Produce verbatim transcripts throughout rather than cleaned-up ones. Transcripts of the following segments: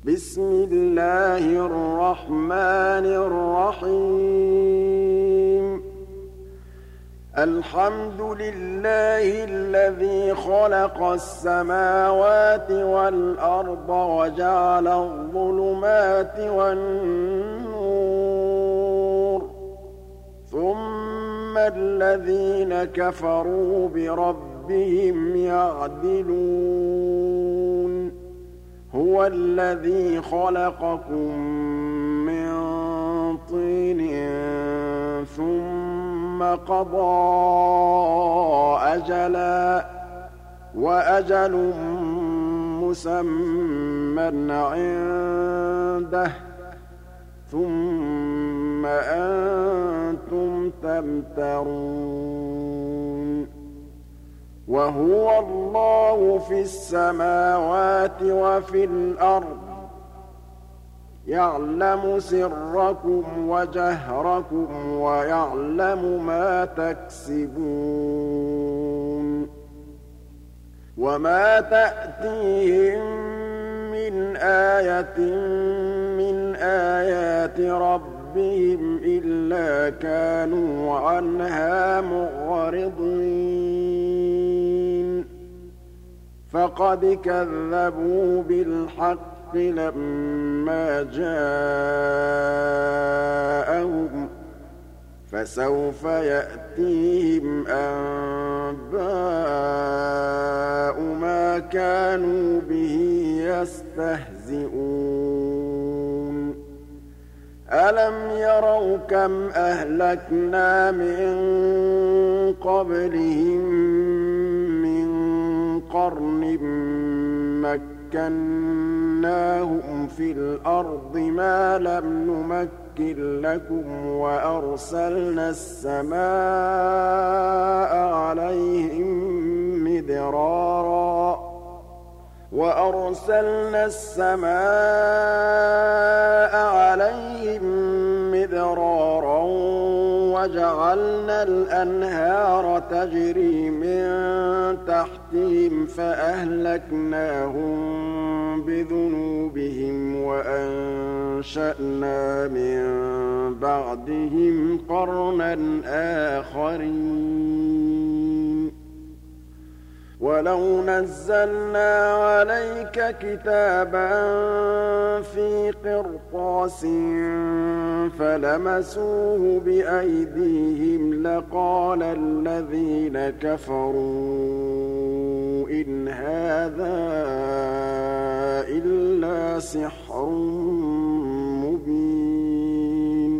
بسم الله الرحمن الرحيم الحمد لله الذي خلق السماوات والأرض وجعل الظلمات والنور ثم الذين كفروا بربهم يعدلون هو الذي خلقكم من طين ثم قضى أجلا وأجل مسمى عنده ثم أنتم تمترون وهو الله في السماوات وفي الأرض يعلم سركم وجهركم ويعلم ما تكسبون وما تأتيهم من آية من آيات ربهم إلا كانوا عنها معرضين فقد كذبوا بالحق لما جاءهم فسوف يأتيهم أنباء ما كانوا به يستهزئون ألم يروا كم أهلكنا من قبلهم من قرن مكناهم في الأرض ما لم نمكن لكم وأرسلنا السماء عليهم مدرارا وأرسلنا السماء عليهم مدرارا وجعلنا الأنهار تجري من تحتهم فأهلكناهم بذنوبهم وأنشأنا من بعدهم قرنا آخرين ولو نزلنا عليك كتابا في قرطاس فلمسوه بأيديهم لقال الذين كفروا إن هذا إلا سحر مبين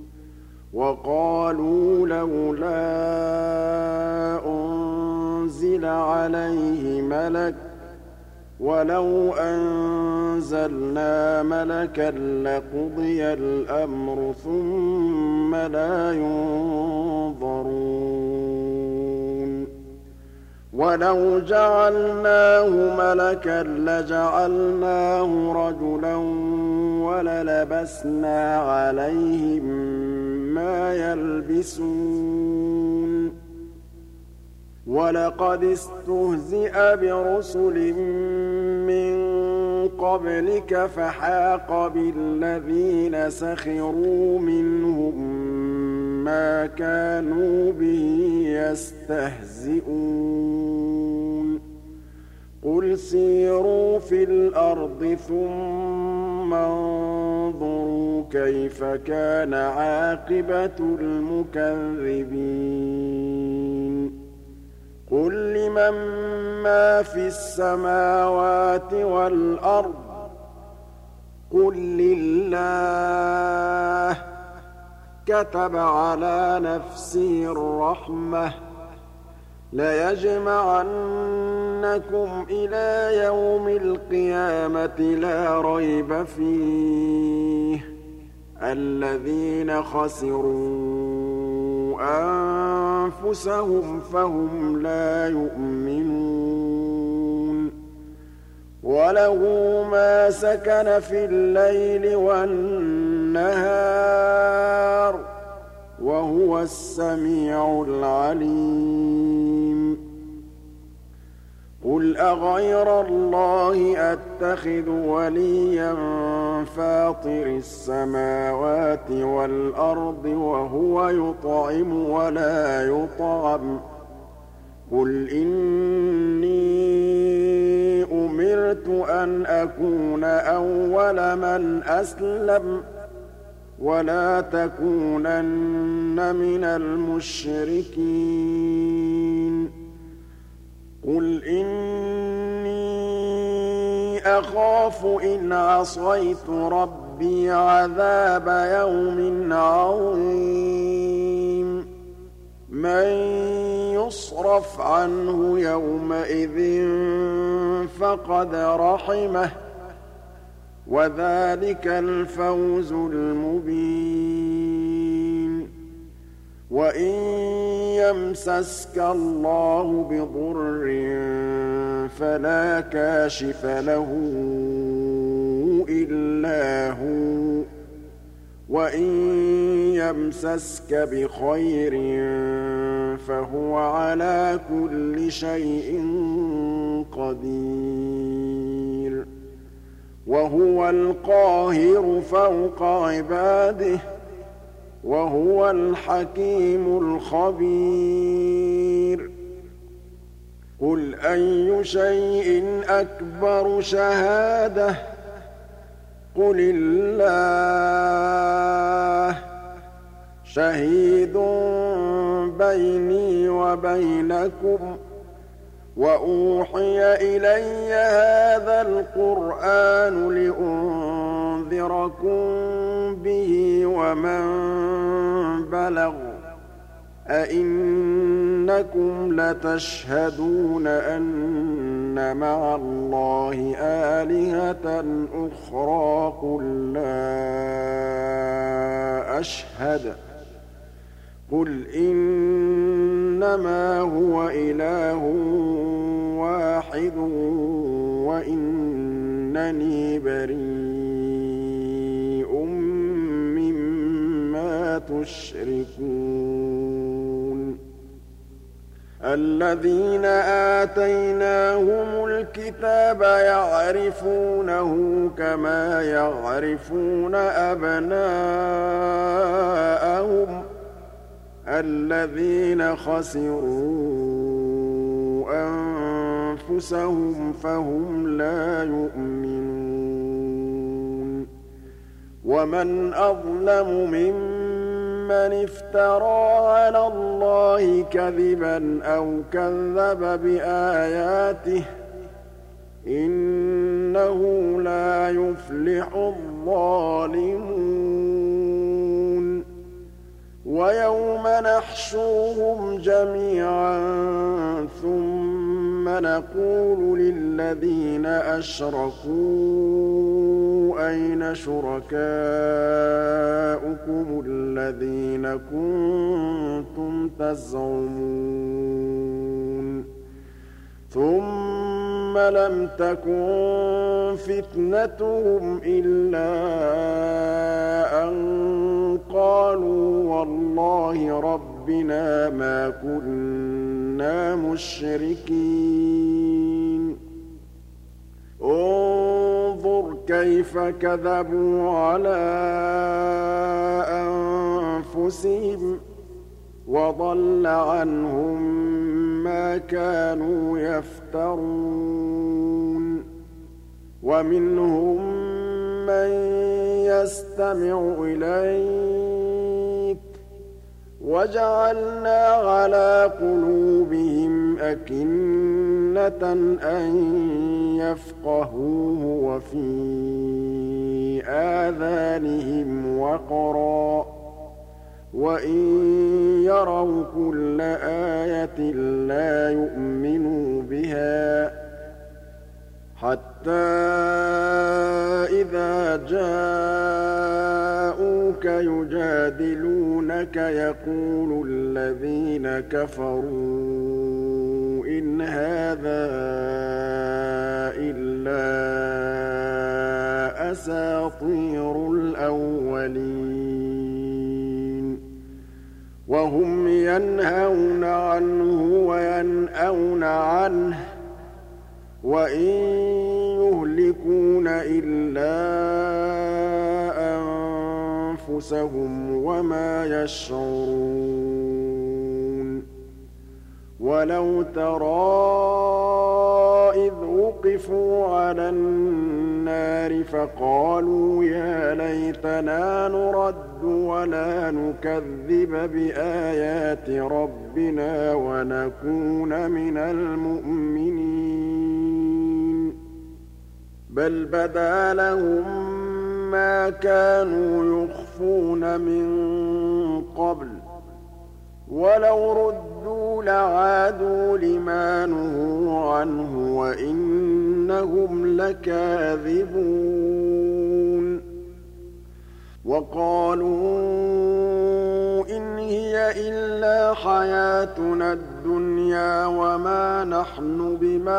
وقالوا لولا أنزل عليه ملك ولو أنزلنا ملكا لقضي الأمر ثم لا ينظرون ولو جعلناه ملكا لجعلناه رجلا وللبسنا عليهم ما يلبسون ولقد استهزئ برسل من قبلك فحاق بالذين سخروا منهم ما كانوا به يستهزئون قل سيروا في الأرض ثم انظروا كيف كان عاقبة المكذبين قل لمن ما في السماوات والأرض قل لله كتب على نفسه الرحمة ليجمعنكم إلى يوم القيامة لا ريب فيه الذين خسروا أنفسهم فهم لا يؤمنون وله ما سكن في الليل والنهار وهو السميع العليم قُلْ أَغَيْرَ اللَّهِ أَتَّخِذُ وَلِيًّا فَاطِرِ السَّمَاوَاتِ وَالْأَرْضِ وَهُوَ يُطْعِمُ وَلَا يُطْعَمُ ۗ قُلْ إِنِّي أُمِرْتُ أَنْ أَكُونَ أَوَّلَ مَنْ أَسْلَمَ ۖ وَلَا تَكُونَنَّ مِنَ الْمُشْرِكِينَ قُلْ إِنِّي أَخَافُ إِنْ عَصَيْتُ رَبِّي عَذَابَ يَوْمٍ عَظِيمٍ مَّن يُصْرَفْ عَنْهُ يَوْمَئِذٍ فَقَدْ رَحِمَهُ ۚ وَذَٰلِكَ الْفَوْزُ الْمُبِينُ وَإِن يَمْسَسْكَ اللَّهُ بِضُرٍّ فَلَا كَاشِفَ لَهُ إِلَّا هُوَ ۖ وَإِن يَمْسَسْكَ بِخَيْرٍ فَهُوَ عَلَىٰ كُلِّ شَيْءٍ قَدِيرٌ وَهُوَ الْقَاهِرُ فَوْقَ عِبَادِهِ ۚ وَهُوَ الْحَكِيمُ الْخَبِيرُ قُلْ أَيُّ شَيْءٍ أَكْبَرُ شَهَادَةً ۖ قُلِ اللَّهُ ۖ شَهِيدٌ بَيْنِي وَبَيْنَكُمْ ۚ وَأُوحِيَ إِلَيَّ هَٰذَا الْقُرْآنُ لِأُنذِرَكُم بِهِ وَمَن بَلَغَ ۚ أَئِنَّكُمْ لَتَشْهَدُونَ أَنَّ مَعَ اللَّهِ آلِهَةً أُخْرَىٰ قُل لَّا أَشْهَدُ ۚ قُلْ إِنَّمَا هُوَ إِلَٰهٌ وَاحِدٌ وَإِنَّنِي بَرِيءٌ مِّمَّا تُشْرِكُونَ الَّذِينَ آتَيْنَاهُمُ الْكِتَابَ يَعْرِفُونَهُ كَمَا يَعْرِفُونَ أَبْنَاءَهُمُ ۘ الَّذِينَ خَسِرُوا أَنفُسَهُمْ فَهُمْ لَا يُؤْمِنُونَ وَمَنْ أَظْلَمُ مِمَّنِ افْتَرَىٰ عَلَى اللَّهِ كَذِبًا أَوْ كَذَّبَ بِآيَاتِهِ ۚ إِنَّهُ لَا يُفْلِحُ الظَّالِمُونَ وَيَوْمَ نَحْشُرُهُمْ جَمِيعًا ثُمَّ نَقُولُ لِلَّذِينَ أَشْرَكُوا أَيْنَ شُرَكَاؤُكُمُ الَّذِينَ كُنتُمْ تَزْعُمُونَ ثُمَّ لَمْ تَكُن فِتْنَتُهُمْ إِلَّا أَن قَالُوا وَاللَّهِ رَبِّنَا مَا كُنَّا مُشْرِكِينَ انظُرْ كَيْفَ كَذَبُوا عَلَىٰ أَنفُسِهِمْ ۖ وَضَلَّ عَنْهُم مَّا كَانُوا يَفْتَرُونَ وَمِنْهُم مَّن يَسْتَمِعُ إِلَيْكَ ۖ وَجَعَلْنَا عَلَىٰ قُلُوبِهِمْ أَكِنَّةً أَن يَفْقَهُوهُ وَفِي آذَانِهِمْ وَقْرًا ۚ وَإِن يَرَوْا كُلَّ آيَةٍ لَّا يُؤْمِنُوا بِهَا ۚ حَتَّىٰ إِذَا جَاءُوكَ يُجَادِلُونَكَ يَقُولُ الَّذِينَ كَفَرُوا إِنْ هَٰذَا إِلَّا أَسَاطِيرُ الْأَوَّلِينَ وَهُمْ يَنْهَوْنَ عَنْهُ وَيَنْأَوْنَ عَنْهُ ۖ وَإِن يُهْلِكُونَ إِلَّا أَنفُسَهُمْ وَمَا يَشْعُرُونَ وَلَوْ تَرَىٰ إِذْ وُقِفُوا عَلَى النَّارِ فَقَالُوا يَا لَيْتَنَا نُرَدُّ وَلَا نُكَذِّبَ بِآيَاتِ رَبِّنَا وَنَكُونَ مِنَ الْمُؤْمِنِينَ بَلْ بَدَا لَهُم مَّا كَانُوا يُخْفُونَ مِن قَبْلُ وَلَوْ رُدُّوا لَعَادُوا لِمَا نُهُوا عَنْهُ وَإِنَّهُمْ لَكَاذِبُونَ وَقَالُوا إِنْ هِيَ إِلَّا حَيَاتُنَا الدُّنْيَا وَمَا نَحْنُ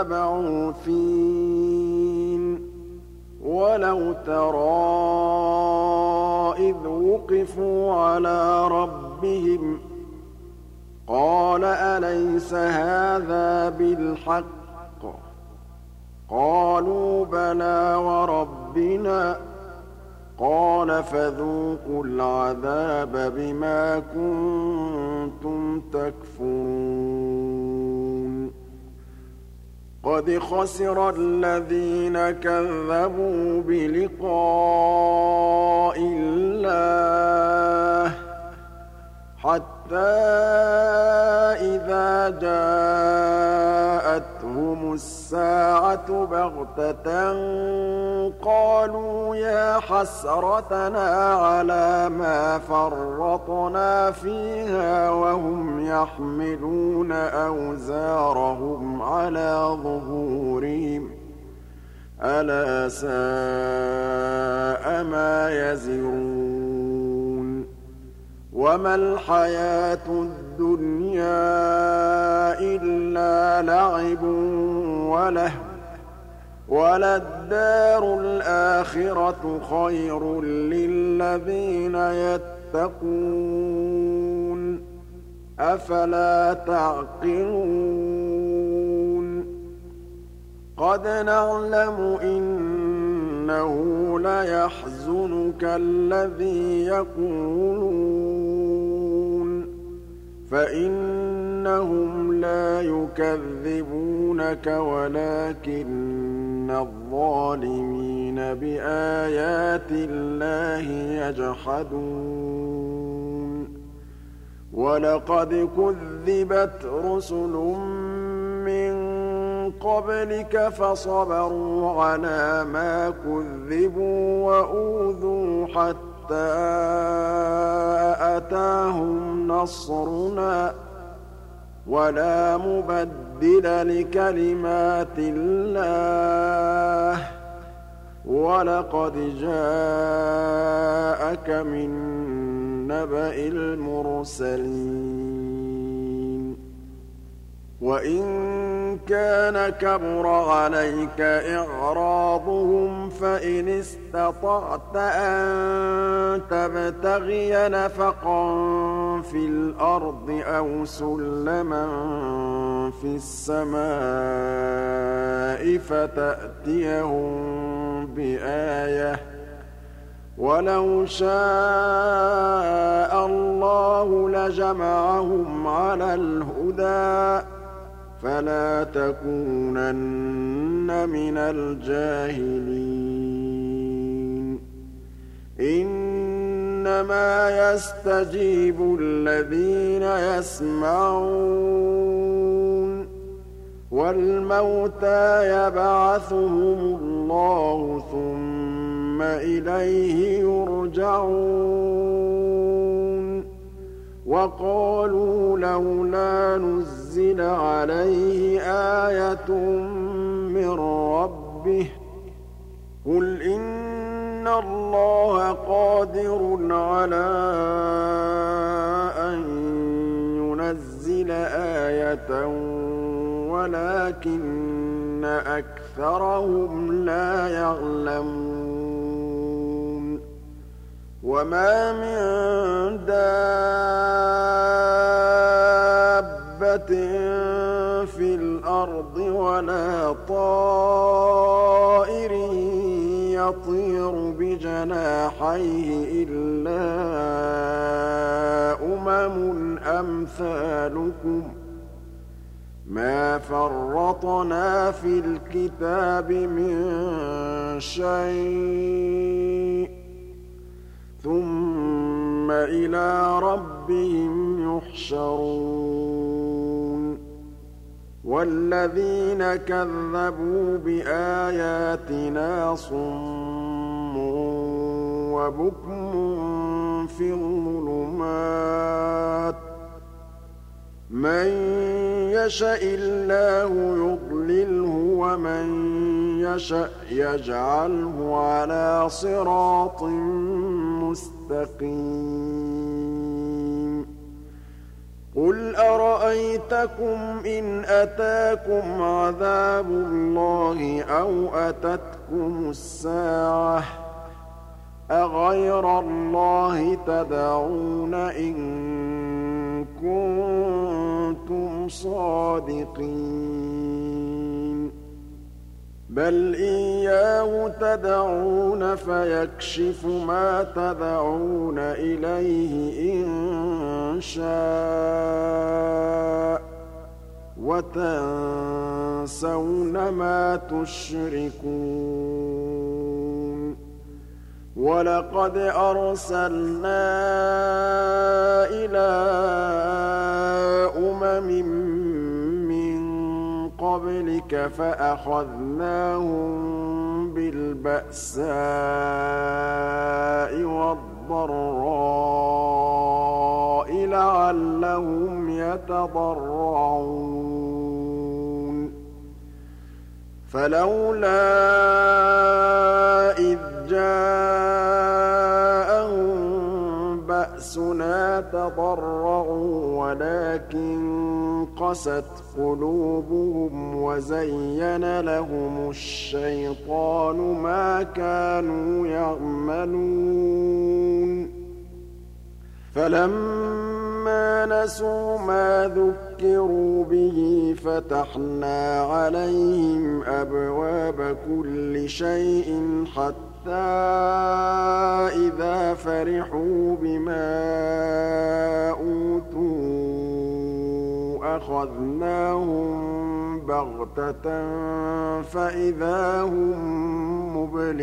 بِمَبْعُوثِينَ وَلَوْ تَرَىٰ إِذْ وُقِفُوا عَلَىٰ رَبِّهِمْ قَالَ أَلَيْسَ هَٰذَا بِالْحَقِّ ۖ قَالُوا بَلَىٰ وَرَبِّنَا ۚ قَالَ فَذُوقُوا الْعَذَابَ بِمَا كُنتُمْ تَكْفُرُونَ قَدْ خَسِرَ الَّذِينَ كَذَّبُوا بِلِقَاءِ اللَّهِ حَتَّىٰ إِذَا جَاءَتْهُمُ السَّاعَةُ بَغْتَةً قَالُوا يَا حَسْرَتَنَا عَلَىٰ مَا فَرَّطْنَا فِيهَا وَهُمْ يَحْمِلُونَ أَوْزَارَهُمْ عَلَىٰ ظُهُورِهِمْ ۚ أَلَا سَاءَ مَا يَزِرُونَ وَمَا الْحَيَاةُ الدُّنْيَا إِلَّا لَعِبٌ وَلَهْوٌ ۖ وَلَلدَّارُ الْآخِرَةُ خَيْرٌ لِّلَّذِينَ يَتَّقُونَ ۗ أَفَلَا تَعْقِلُونَ قَدْ نَعْلَمُ إِنَّهُ لَيَحْزُنُكَ الَّذِي يَقُولُونَ ۖ فَإِنَّهُمْ لَا يُكَذِّبُونَكَ وَلَٰكِنَّ الظَّالِمِينَ بِآيَاتِ اللَّهِ يَجْحَدُونَ وَلَقَدْ كُذِّبَتْ رُسُلٌ مِّن قَبْلِكَ فَصَبَرُوا عَلَىٰ مَا كُذِّبُوا وَأُوذُوا حَتَّىٰ أَتَاهُمْ نَصْرُنَا ۚ وَلَا مُبَدِّلَ لِكَلِمَاتِ اللَّهِ ۚ وَلَقَدْ جَاءَكَ مِن نَّبَإِ الْمُرْسَلِينَ وَإِن كَانَ كَبُرَ عَلَيْكَ إِعْرَاضُهُمْ فَإِنِ اسْتَطَعْتَ أَن تَبْتَغِيَ نَفَقًا فِي الْأَرْضِ أَوْ سُلَّمًا فِي السَّمَاءِ فَتَأْتِيَهُم بِآيَةٍ ۚ وَلَوْ شَاءَ اللَّهُ لَجَمَعَهُمْ عَلَى الْهُدَىٰ ۚ فَلَا تَكُونَنَّ مِنَ الْجَاهِلِينَ إِنَّمَا يَسْتَجِيبُ الَّذِينَ يَسْمَعُونَ ۘ وَالْمَوْتَىٰ يَبْعَثُهُمُ اللَّهُ ثُمَّ إِلَيْهِ يُرْجَعُونَ وَقَالُوا لَوْلَا نُزِّلَ عَلَيْهِ آيَةٌ مِّن رَّبِّهِ ۖ قُلْ إِنَّ اللَّهَ قَادِرٌ عَلَىٰ أَن يُنَزِّلَ آيَةً وَلَٰكِنَّ أَكْثَرَهُمْ لَا يَعْلَمُونَ وَمَا مِن دَابَّةٍ فِي الْأَرْضِ وَلَا طَائِرٍ بجناحيه إلا أمم أمثالكم ما فرطنا في الكتاب من شيء ثم إلى ربهم يحشرون والذين كذبوا بآياتنا صم وبكم في الظلمات من يشاء الله يضلله ومن يشاء يجعله على صراط مستقيم قل أرأيتكم إن أتاكم عذاب الله أو أتتكم الساعة أغير الله تدعون إن كنتم صادقين بل إياه تدعون فيكشف ما تدعون إليه إن شاء وتنسون ما تشركون ولقد أرسلنا إلى أمم من قبلك فأخذناهم بالبأساء والضراء لعلهم يتضرعون فلولا إذ جاءهم بأسنا تضرعوا ولكن قست قلوبهم وزين لهم الشيطان ما كانوا يعملون فلما نسوا ما ذكروا به فتحنا عليهم أبواب كل شيء حتى إذا فرحوا بما أوتوا أخذناهم بغتة فإذا هم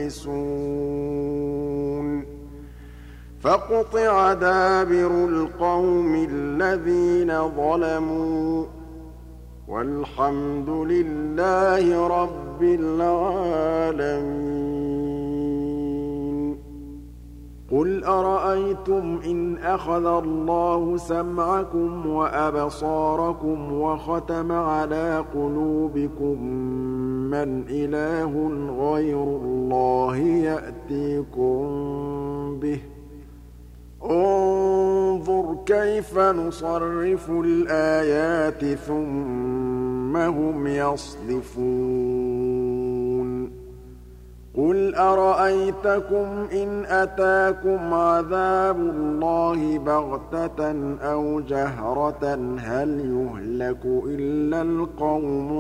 مبلسون فقطع دابر القوم الذين ظلموا والحمد لله رب العالمين قل أرأيتم إن أخذ الله سمعكم وأبصاركم وختم على قلوبكم من إله غير الله يأتيكم به انظر كيف نصرف الآيات ثم هم يصدفون قل أرأيتكم إن أتاكم عذاب الله بغتة أو جهرة هل يهلك إلا القوم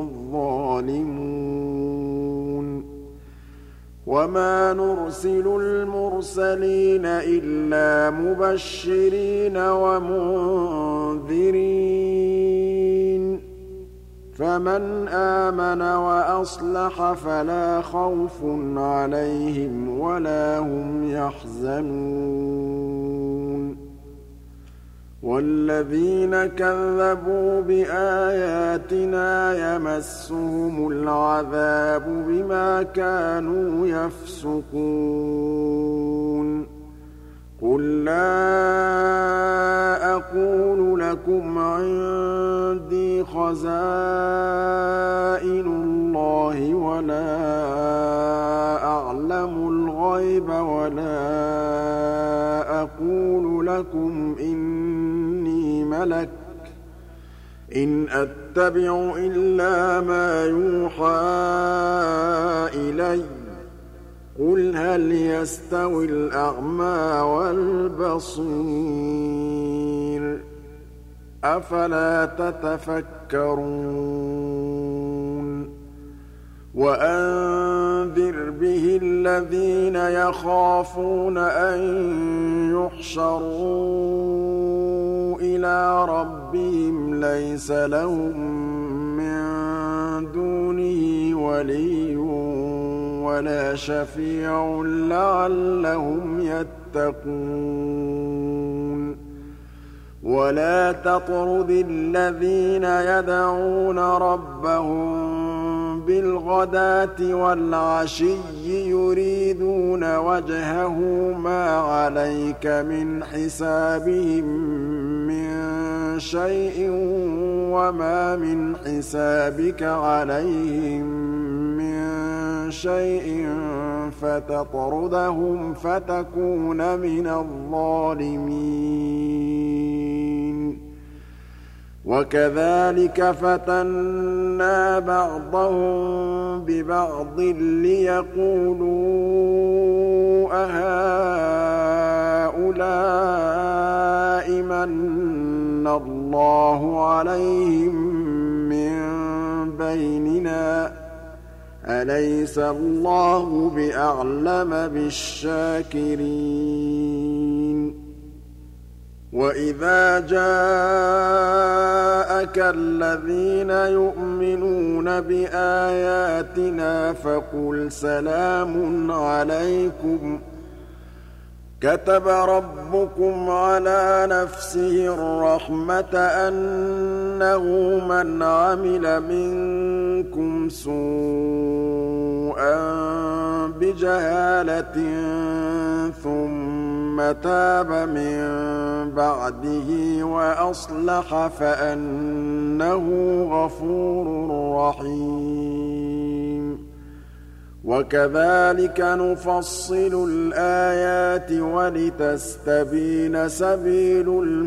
الظالمون وما نرسل المرسلين إلا مبشرين ومنذرين فمن آمن وأصلح فلا خوف عليهم ولا هم يحزنون والذين كذبوا بآياتنا يمسهم العذاب بما كانوا يفسقون قل لا أقول لكم عندي خزائن الله ولا أعلم الغيب ولا أقول لكم إني ملك إن أتبع إلا ما يوحى إلي قل هل يستوي الأعمى والبصير أفلا تتفكرون وأنذر به الذين يخافون أن يحشروا إلى ربهم ليس لهم من دونه ولي ولا شفيع لعلهم يتقون ولا تطرد الذين يدعون ربهم بالغداة والعشي يريدون وجهه ما عليك من حسابهم من شيء وما من حسابك عليهم من شيء فتطردهم فتكون من الظالمين وكذلك فتنا بعضهم ببعض ليقولوا أهؤلاء من الله عليهم من بيننا أليس الله بأعلم بالشاكرين وإذا جاءك الذين يؤمنون بآياتنا فقل سلام عليكم كتب ربكم على نفسه الرحمة أنه من عمل منكم سوءا بجهالة ثم تاب من بعده وأصلح فأنه غفور رحيم وكذلك نفصل الآيات ولتستبين سبيل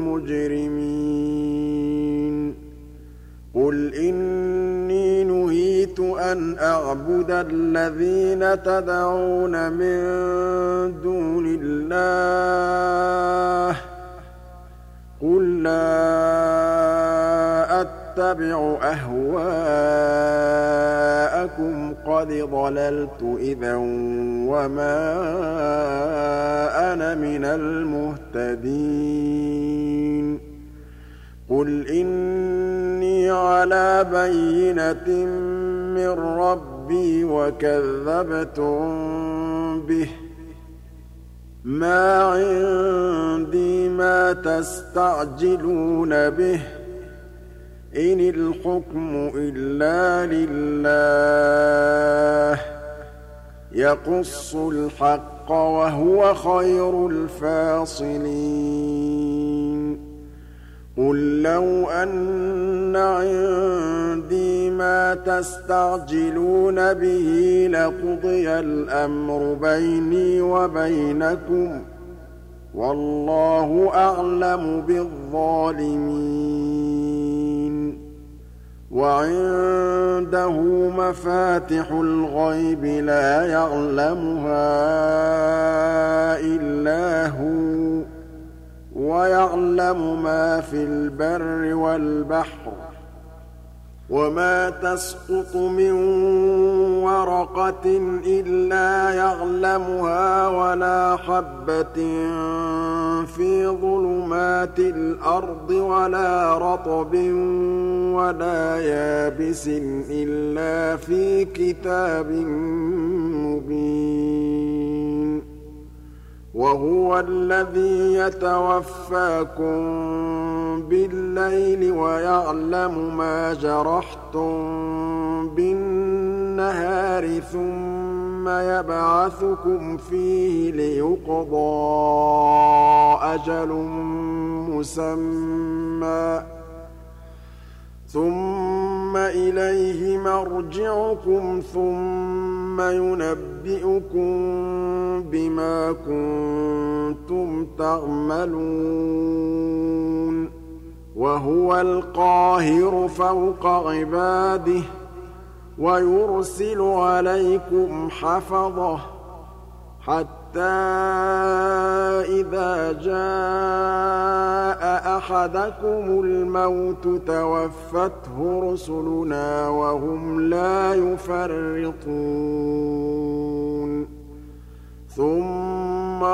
المجرمين قل إني نهيت أن أعبد الذين تدعون من دون الله قل لا أتبع أهواءكم قد ضللت إذا وما أنا من المهتدين قل إني على بينة من ربي وكذبتم به ما عندي ما تستعجلون به إن الحكم إلا لله يقص الحق وهو خير الفاصلين قل لو أن عندي ما تستعجلون به لقضي الأمر بيني وبينكم والله أعلم بالظالمين وعنده مفاتح الغيب لا يعلمها إلا هو ويعلم ما في البر والبحر وما تسقط من ورقة إلا يعلمها ولا حبة في ظلمات الأرض ولا رطب ولا يابس إلا في كتاب مبين وهو الذي يتوفاكم بالليل ويعلم ما جرحتم بالنهار ثم يبعثكم فيه ليقضى أجل مسمى ثم إليه مرجعكم ثم ينبئكم بما كنتم تعملون وهو القاهر فوق عباده ويرسل عليكم حفظه حتى إذا جاء أَحَدَكُمُ الْمَوْتُ تَوَفَّتْهُ رُسُلُنَا وَهُمْ لَا يُفَرِّطُونَ ثُمَّ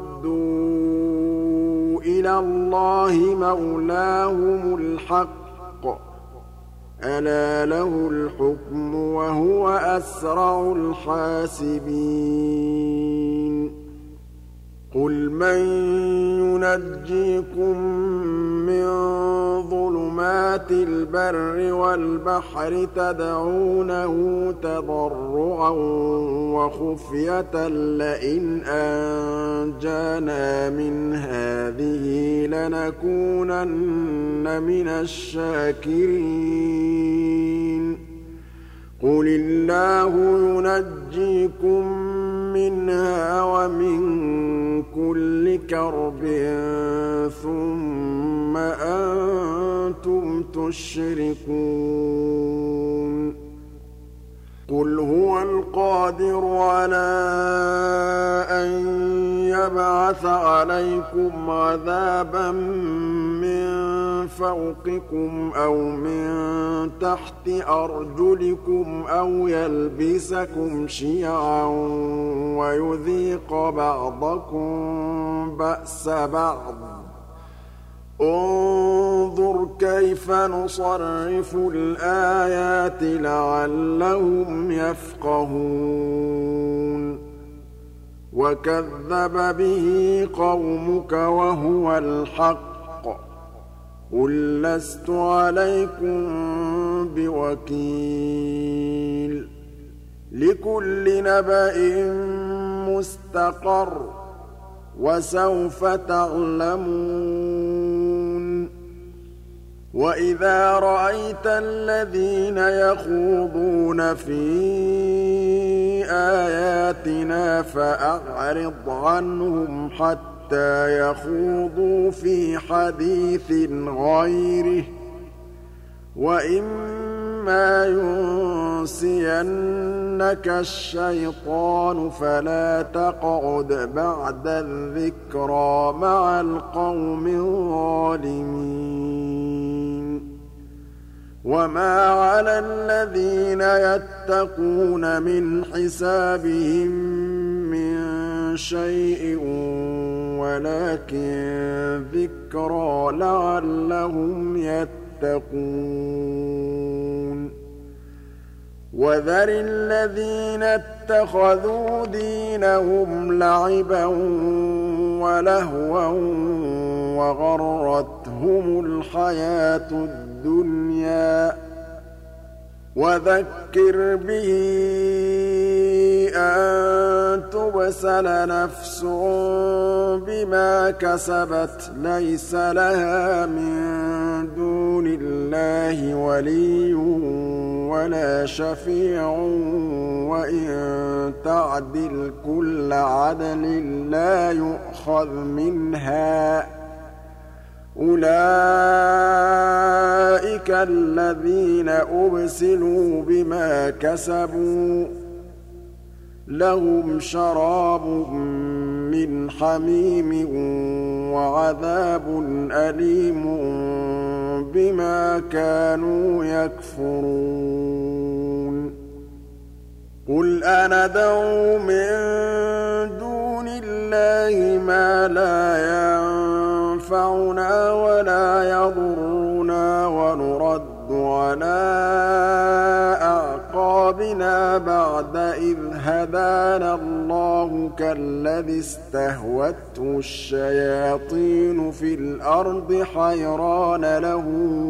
رُدُّوا إِلَى اللَّهِ مَوْلَاهُمُ الْحَقِّ ۚ أَلَا لَهُ الْحُكْمُ وَهُوَ أَسْرَعُ الْحَاسِبِينَ قُلْ مَن يُنَجِّيكُم مِّن ظُلُمَاتِ الْبَرِّ وَالْبَحْرِ تَدْعُونَهُ تَضَرُّعًا وَخُفْيَةً لَّئِنْ أَنجَانَا مِنْ هَٰذِهِ لَنَكُونَنَّ مِنَ الشَّاكِرِينَ قُلِ اللَّهُ يُنَجِّيكُم مِّنْهَا وَمِن كُلِّ كَرْبٍ ثُمَّ أَنتُمْ تُشْرِكُونَ قُلْ هُوَ الْقَادِرُ عَلَىٰ أَن يَبْعَثَ عَلَيْكُمْ عَذَابًا مِّن فَوْقِكُمْ أَوْ مِن تَحْتِ أَرْجُلِكُمْ أَوْ يَلْبِسَكُمْ شِيَعًا وَيُذِيقَ بَعْضَكُم بَأْسَ بَعْضٍ ۗ انظُرْ كَيْفَ نُصَرِّفُ الْآيَاتِ لَعَلَّهُمْ يَفْقَهُونَ وَكَذَّبَ بِهِ قَوْمُكَ وَهُوَ الْحَقُّ ۚ قُل لَّسْتُ عَلَيْكُم بِوَكِيلٍ لِّكُلِّ نَبَإٍ مُّسْتَقَرٌّ ۚ وَسَوْفَ تَعْلَمُونَ وَإِذَا رَأَيْتَ الَّذِينَ يَخُوضُونَ فِي آيَاتِنَا فَأَعْرِضْ عَنْهُمْ حَتَّىٰ يَخُوضُوا فِي حَدِيثٍ غَيْرِهِ ۚ وَإِمَّا يُنسِيَنَّكَ الشَّيْطَانُ فَلَا تَقْعُدْ بَعْدَ الذِّكْرَىٰ مَعَ الْقَوْمِ الظَّالِمِينَ وَمَا عَلَى الَّذِينَ يَتَّقُونَ مِنْ حِسَابِهِم مِّن شَيْءٍ وَلَٰكِن ذِكْرَىٰ لَعَلَّهُمْ يَتَّقُونَ وَذَرِ الَّذِينَ اتَّخَذُوا دِينَهُمْ لَعِبًا وَلَهْوًا وَغَرَّتْهُمُ الْحَيَاةُ الدُّنْيَا ۚ وَذَكِّرْ بِهِ أَن تُبْسَلَ نَفْسٌ بِمَا كَسَبَتْ لَيْسَ لَهَا مِن دُونِ اللَّهِ وَلِيٌّ وَلَا شَفِيعٌ وَإِن تَعْدِلْ كُلَّ عَدْلٍ لَّا يُؤْخَذْ مِنْهَا ۗ أُولَٰئِكَ الَّذِينَ أُبْسِلُوا بِمَا كَسَبُوا ۖ لَهُمْ شَرَابٌ مِّنْ حَمِيمٍ وَعَذَابٌ أَلِيمٌ بِمَا كَانُوا يَكْفُرُونَ قُلْ أَنَدْعُو مِن دُونِ اللَّهِ مَا لَا يَنفَعُنَا وَلَا يَضُرُّنَا وَنُرَدُّ عَلَىٰ أَعْقَابِنَا بَعْدَ إِذْ هَدَانَا اللَّهُ كَالَّذِي اسْتَهْوَتْهُ الشَّيَاطِينُ فِي الْأَرْضِ حَيْرَانَ لَهُ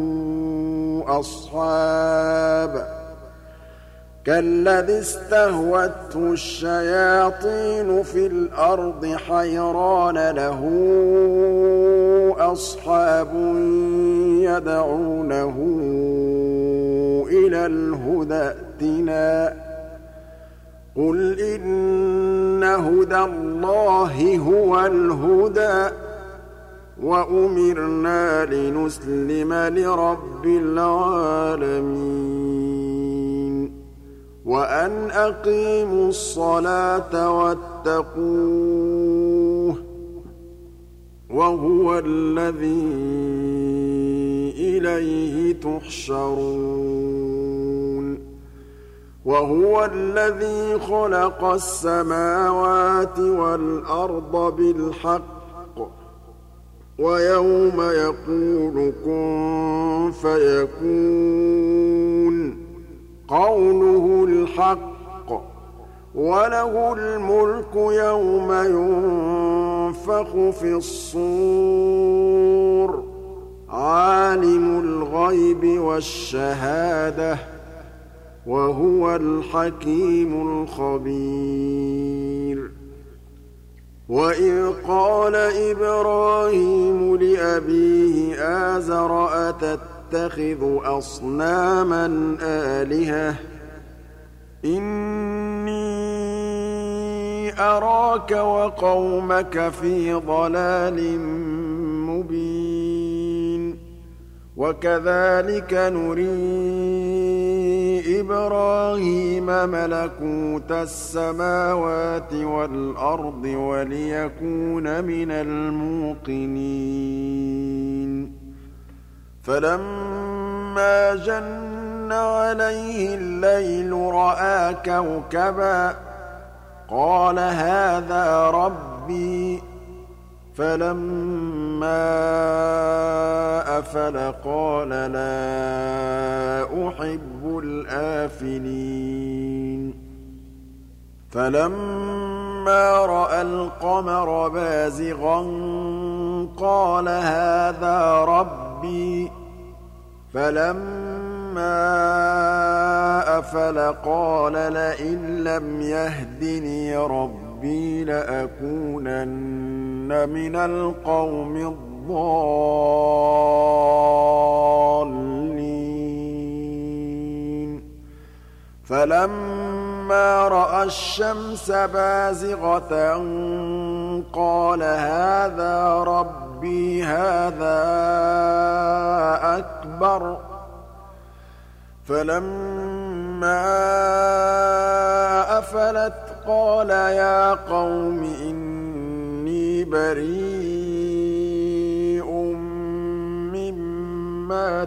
أَصْحَابٌ كَالَّذِي اسْتَهْوَتْهُ الشَّيَاطِينُ فِي الْأَرْضِ حَيْرَانَ لَهُ أَصْحَابٌ يَدْعُونَهُ إِلَى الْهُدَى ائْتِنَا ۗ قُلْ إِنَّ هُدَى اللَّهِ هُوَ الْهُدَىٰ ۖ وَأُمِرْنَا لِنُسْلِمَ لِرَبِّ الْعَالَمِينَ وَأَنْ أَقِيمُوا الصَّلَاةَ وَاتَّقُوهُ ۚ وَهُوَ الَّذِي إِلَيْهِ تُحْشَرُونَ وَهُوَ الَّذِي خَلَقَ السَّمَاوَاتِ وَالْأَرْضَ بِالْحَقِّ وَيَوْمَ يَقُولُ كُن فَيَكُونُ قَوْلُهُ الْحَقُّ وَلَهُ الْمُلْكُ يَوْمَ يُنفَخُ فِي الصُّورِ عَالِمُ الْغَيْبِ وَالشَّهَادَةِ وَهُوَ الْحَكِيمُ الْخَبِيرُ وَإِذْ قَالَ إِبْرَاهِيمُ لِأَبِيهِ آزَرَ أَتَتَّخِذُ أَصْنَامًا آلِهَةً إِنِّي أَرَاكَ وَقَوْمَكَ فِي ضَلَالٍ مُّبِينٍ وَكَذَٰلِكَ نُرِي إِبْرَاهِيمَ مَلَكُوتَ السَّمَاوَاتِ وَالْأَرْضِ وَلِيَكُونَ مِنَ الْمُوقِنِينَ فَلَمَّا جَنَّ عَلَيْهِ اللَّيْلُ رَأَىٰ كَوْكَبًا قَالَ هَٰذَا رَبِّي فَلَمَّا أَفَلَ قَالَ لَا أُحِبُّ الْآفِلِينَ فَلَمَّا رَأَى الْقَمَرَ بَازِغًا قَالَ هَٰذَا رَبِّي فَلَمَّا أَفَلَ قَالَ لَئِن لَّمْ يَهْدِنِي رَبِّي لَأَكُونَنَّ مِنَ الْقَوْمِ الضَّالِّينَ فَلَمَّا رَأَى الشَّمْسَ بَازِغَةً قَالَ هَٰذَا رَبِّي هَٰذَا أَكْبَرُ فَلَمَّا أَفَلَتْ قَالَ يَا قَوْمِ إِنِّي بَرِيءٌ مِّمَّا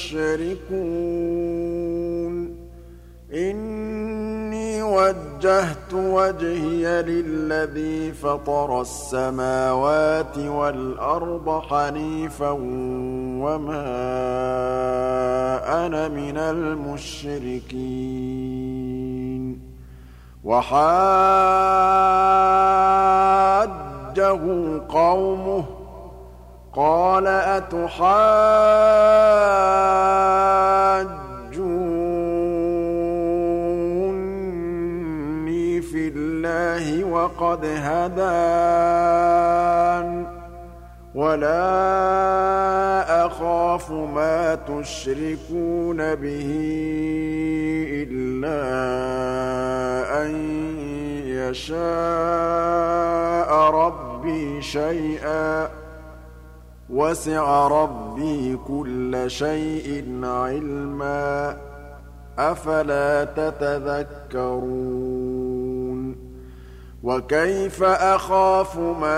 تُشْرِكُونَ إِنِّي وَجَّهْتُ وَجْهِيَ لِلَّذِي فَطَرَ السَّمَاوَاتِ وَالْأَرْضَ حَنِيفًا وَمَا أَنَا مِنَ الْمُشْرِكِينَ وَحَاجَّهُ قَوْمُهُ قَالَ أَتُحَاجُّونِّي فِي اللَّهِ وَقَدْ هَدَانِ وَلَا أَخَافُ مَا تُشْرِكُونَ بِهِ إِلَّا أَن يَشَاءَ رَبِّي شَيْئًا وَسِعَ رَبِّي كُلَّ شَيْءٍ عِلْمًا أَفَلَا تَتَذَكَّرُونَ وَكَيْفَ أَخَافُ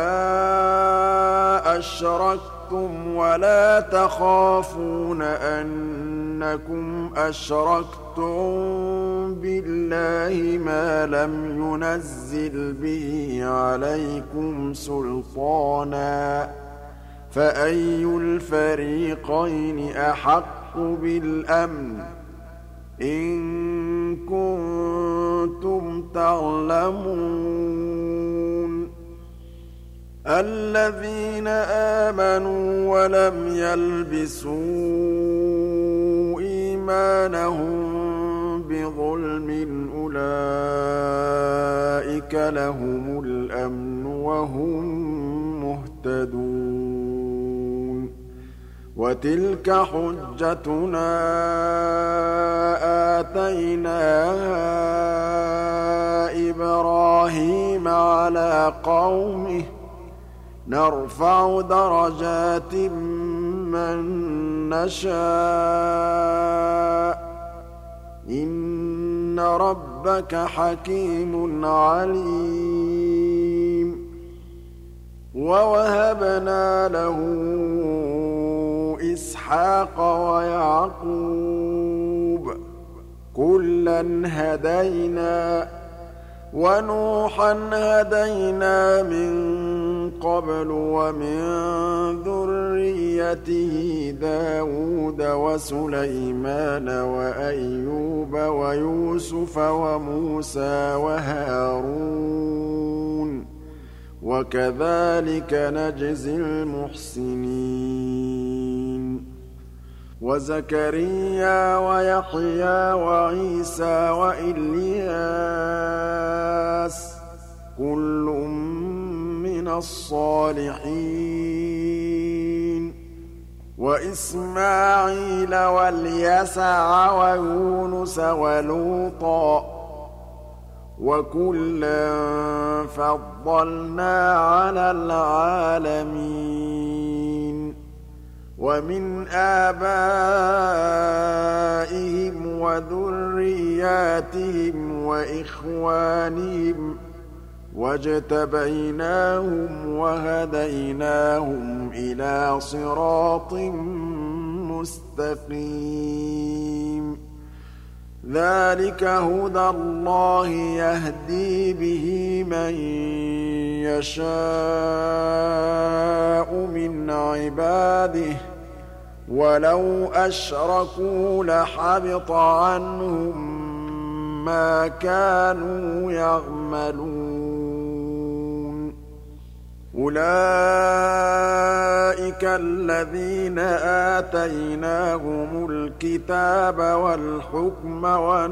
مَا أَشْرَكْتُمْ وَلَا تَخَافُونَ أَنَّكُمْ أَشْرَكْتُم بِاللَّهِ مَا لَمْ يُنَزِّلْ بِهِ عَلَيْكُمْ سُلْطَانًا فَأَيُّ الْفَرِيقَيْنِ أَحَقُّ بِالْأَمْنِ إِن كُنتُمْ تَعْلَمُونَ الَّذِينَ آمَنُوا وَلَمْ يَلْبِسُوا إِيمَانَهُم بِظُلْمٍ أُولَٰئِكَ لَهُمُ الْأَمْنُ وَهُم مُّهْتَدُونَ وَتِلْكَ حُجَّتُنَا آتَيْنَاهَا إِبْرَاهِيمَ عَلَىٰ قَوْمِهِ نَرْفَعُ دَرَجَاتٍ مَّن نَّشَاءُ ۗ إِنَّ رَبَّكَ حَكِيمٌ عَلِيمٌ وَوَهَبْنَا لَهُ إِسْحَاقَ إسحاق ويعقوب كلا هدينا ونوحا هدينا من قبل ومن ذريته داود وسليمان وأيوب ويوسف وموسى وهارون وكذلك نجزي المحسنين وزكريا ويحيى وعيسى وإلياس كل من الصالحين وإسماعيل واليسع ويونس ولوطا وكلا فضلنا على العالمين ومن آبائهم وذرياتهم وإخوانهم واجتبيناهم وهديناهم إلى صراط مستقيم ذلك هدى الله يهدي به من يشاء من عباده ولو أشركوا لحبط عنهم ما كانوا يعملون أولئك الذين آتيناهم الكتاب والحكم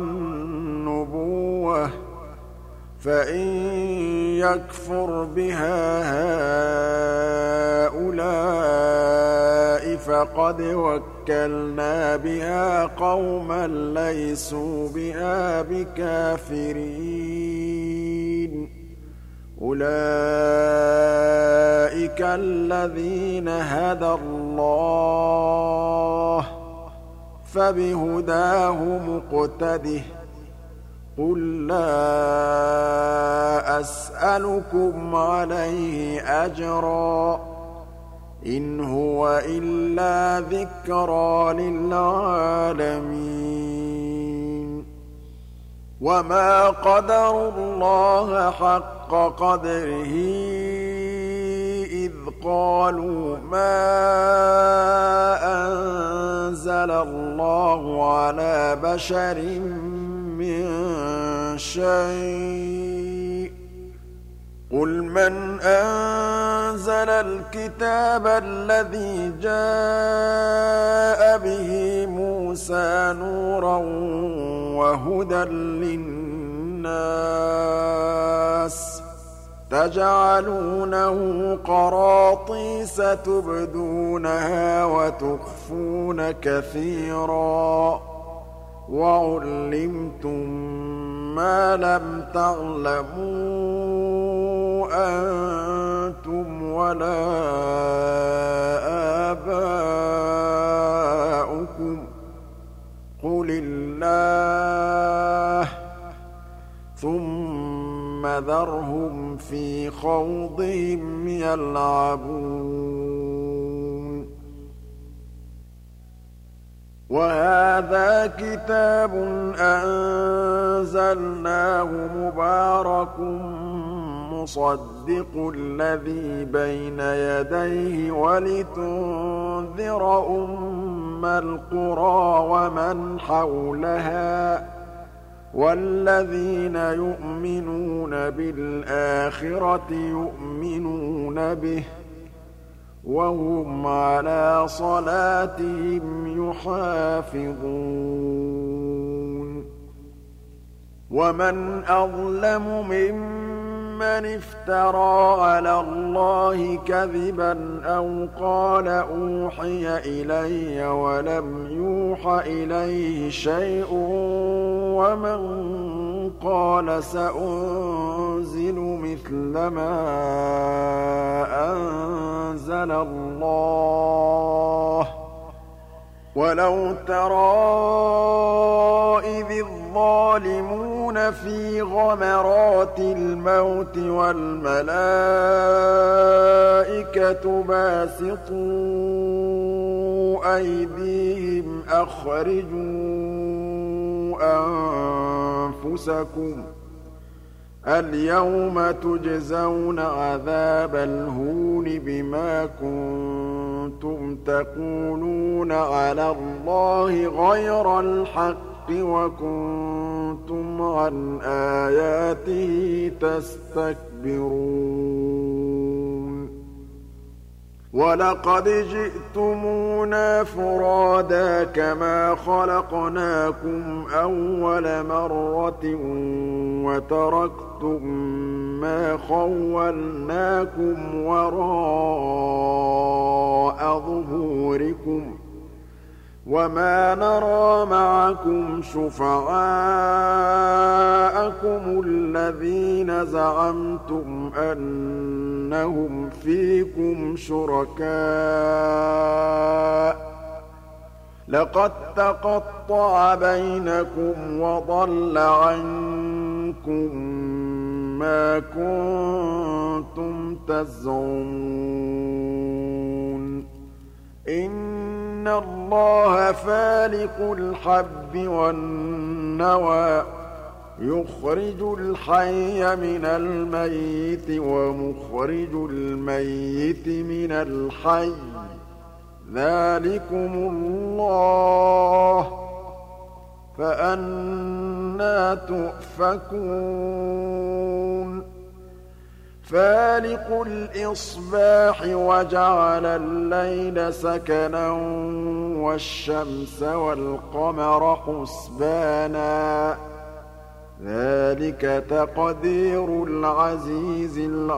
والنبوة فإن يكفر بها هؤلاء فقد وكلنا بها قوما ليسوا بها بكافرين أولئك الذين هدى الله فبهداه مقتده قل لا أسألكم عليه أجرا إن هو إلا ذكرى للعالمين وما قدروا الله حق قدره إذ قالوا ما أنزل الله على بشر من شيء قل من أنزل الكتاب الذي جاء به موسى نورا وهدى للناس تجعلونه قراطيس تبدونها وتخفون كثيرا وعلمتم ما لم تعلموا أنتم ولا آباؤكم قل الله ثم ذرهم في خوضهم يلعبون وهذا كتاب أنزلناه مبارك مصدق الذي بين يديه ولتنذر أم القرى ومن حولها والذين يؤمنون بالآخرة يؤمنون به وهم على صلاتهم يحافظون ومن أظلم ممن افترى على الله كذبا أو قال أوحي إلي ولم يوح إليه شيء ومن قال سأنزل مثل ما أنزل الله ولو ترى إذ الظالمون في غمرات الموت والملائكة الْمَلَائِكَةُ بَاسِطُو أَيْدِيهِمْ أَخْرِجُوا أَنفُسَكُمْ الْيَوْمَ تُجْزَوْنَ عَذَابَ الْهُونِ بِمَا كُنتُمْ تَقُولُونَ عَلَى اللَّهِ غَيْرَ الْحَقِّ وَكُنتُمْ عَنْ آيَاتِهِ تَسْتَكْبِرُونَ وَلَقَدْ جِئْتُمُونَا فُرَادَىٰ كَمَا خَلَقْنَاكُمْ أَوَّلَ مَرَّةٍ وَتَرَكْتُم مَّا خَوَّلْنَاكُمْ وَرَاءَ ظُهُورِكُمْ وَمَا نَرَىٰ مَعَكُمْ شُفَعَاءَكُمُ الَّذِينَ زَعَمْتُمْ أَنَّهُمْ فِيكُمْ شُرَكَاءُ ۚ لَقَد تَّقَطَّعَ بَيْنَكُمْ وَضَلَّ عَنكُم مَّا كُنتُمْ تَزْعُمُونَ إِنَّ اللَّهَ فَالِقُ الْحَبِّ وَالنَّوَىٰ يُخْرِجُ الْحَيَّ مِنَ الْمَيِّتِ وَمُخْرِجُ الْمَيِّتِ مِنَ الْحَيِّ ۚ ذَٰلِكُمُ اللَّهُ ۖ فَأَنَّىٰ تُؤْفَكُونَ فَالِقُ الْإِصْبَاحِ وَجَعَلَ اللَّيْلَ سَكَنًا وَالشَّمْسَ وَالْقَمَرَ حُسْبَانًا ۚ ذَٰلِكَ تَقْدِيرُ الْعَزِيزِ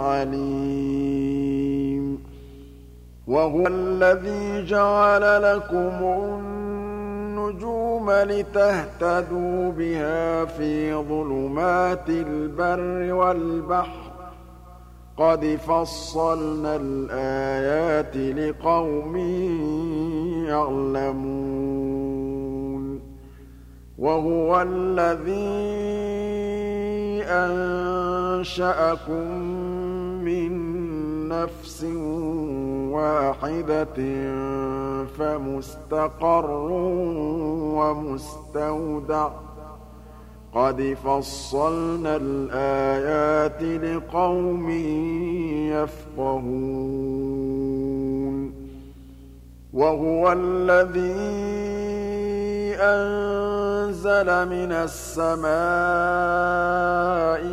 الْعَلِيمِ وَهُوَ الَّذِي جَعَلَ لَكُمُ النُّجُومَ لِتَهْتَدُوا بِهَا فِي ظُلُمَاتِ الْبَرِّ وَالْبَحْرِ ۗ قَدْ فَصَّلْنَا الْآيَاتِ لِقَوْمٍ يَعْلَمُونَ وَهُوَ الَّذِي أَنشَأَكُم مِّن نَّفْسٍ وَاحِدَةٍ فَمُسْتَقَرٌّ وَمُسْتَوْدَعٌ ۗ قَدْ فَصَّلْنَا الْآيَاتِ لِقَوْمٍ يَفْقَهُونَ وَهُوَ الَّذِي أَنزَلَ مِنَ السَّمَاءِ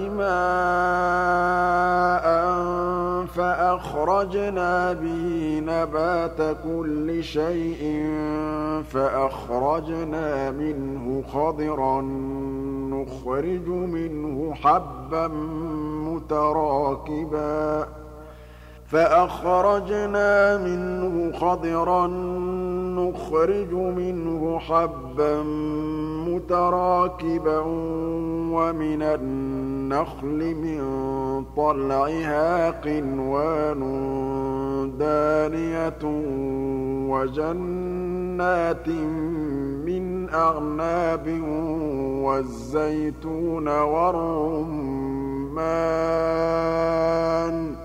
مَاءً فَأَخْرَجْنَا بِهِ نَبَاتَ كُلِّ شَيْءٍ فَأَخْرَجْنَا مِنْهُ خَضِرًا نُّخْرِجُ مِنْهُ حَبًّا مُّتَرَاكِبًا فَأَخْرَجْنَا مِنْهُ خَضِرًا نُّخْرِجُ مِنْهُ حَبًّا مُّتَرَاكِبًا وَمِنَ النَّخْلِ مِن طَلْعِهَا قِنْوَانٌ دَانِيَةٌ وَجَنَّاتٍ مِّنْ أَعْنَابٍ وَالزَّيْتُونَ وَالرُّمَّانَ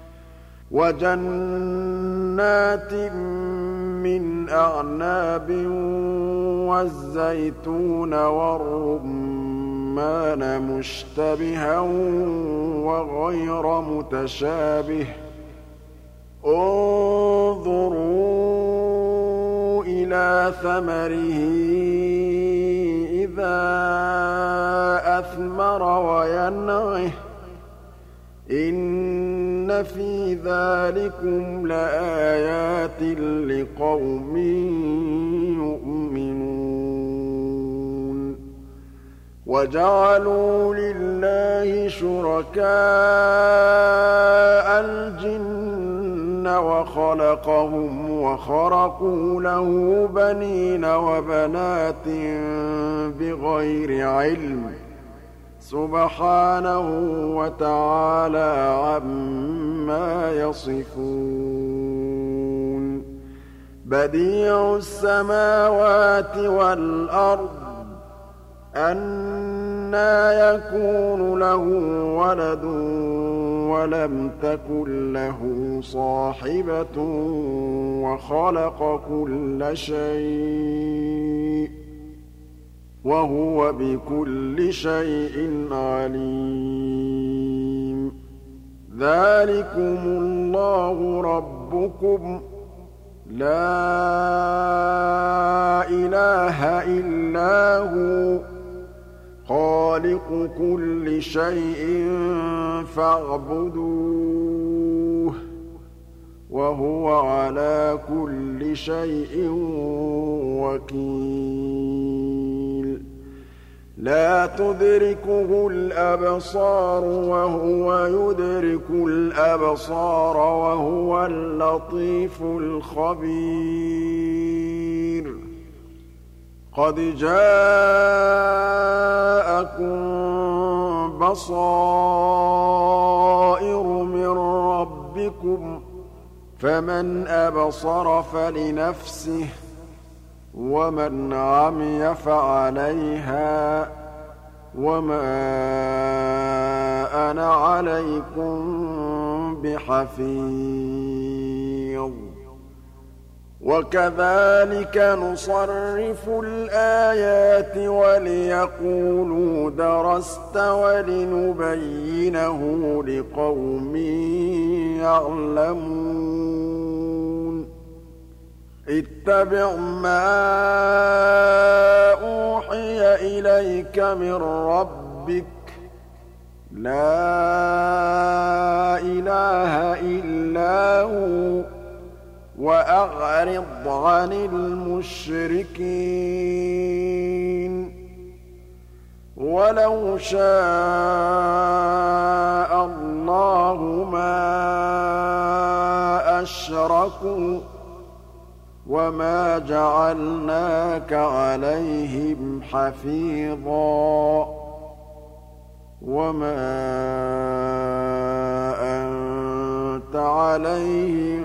وَجَنَّاتٍ مِّنْ أَعْنَابٍ وَالزَّيْتُونَ وَالرُّمَّانَ مُشْتَبِهًا وَغَيْرَ مُتَشَابِهٍ ۗ انظُرُوا إِلَىٰ ثَمَرِهِ إِذَا أَثْمَرَ وَيَنْعِهِ ۚ إِنَّ فِي ذَٰلِكُمْ لَآيَاتٍ لِّقَوْمٍ يُؤْمِنُونَ وَجَعَلُوا لِلَّهِ شُرَكَاءَ الْجِنَّ وَخَلَقَهُمْ وَخَرَقُوا لَهُ بَنِينَ وَبَنَاتٍ بِغَيْرِ عِلْمٍ ۚ سُبْحَانَهُ وَتَعَالَىٰ عَمَّا يَصِفُونَ بَدِيعُ السَّمَاوَاتِ وَالْأَرْضِ أَنَّىٰ يَكُونُ لَهُ وَلَدٌ وَلَمْ تَكُن لَّهُ صَاحِبَةٌ وَخَلَقَ كُلَّ شَيْءٍ ۖ وَهُوَ بِكُلِّ شَيْءٍ عَلِيمٌ ذَٰلِكُمُ اللَّهُ رَبُّكُمْ لَا إِلَٰهَ إِلَّا هُوَ خَالِقُ كُلِّ شَيْءٍ فَاعْبُدُوهُ ۚ وَهُوَ عَلَىٰ كُلِّ شَيْءٍ وَكِيلٌ لَّا تُدْرِكُهُ الْأَبْصَارُ وَهُوَ يُدْرِكُ الْأَبْصَارَ وَهُوَ اللَّطِيفُ الْخَبِيرُ قَدْ جَاءَكُم بَصَائِرُ مِن رَّبِّكُمْ ۖ فَمَنْ أَبْصَرَ فَلِنَفْسِهِ ۖ وَمَنْ عَمِيَ فَعَلَيْهَا ۖ وَمَا أَنَا عَلَيْكُم بِحَفِيظٍ وَكَذَٰلِكَ نُصَرِّفُ الْآيَاتِ وَلِيَقُولُوا دَرَسْتَ وَلِنُبَيِّنَهُ لِقَوْمٍ يَعْلَمُونَ اتَّبِعْ مَا أُوحِيَ إِلَيْكَ مِن رَّبِّكَ ۖ لَا إِلَٰهَ إِلَّا هُوَ ۖ وَأَعْرِضْ عَنِ الْمُشْرِكِينَ وَلَوْ شَاءَ اللَّهُ مَا أَشْرَكُوا ۗ وَمَا جَعَلْنَاكَ عَلَيْهِمْ حَفِيظًا وَمَا أَنتَ عَلَيْهِم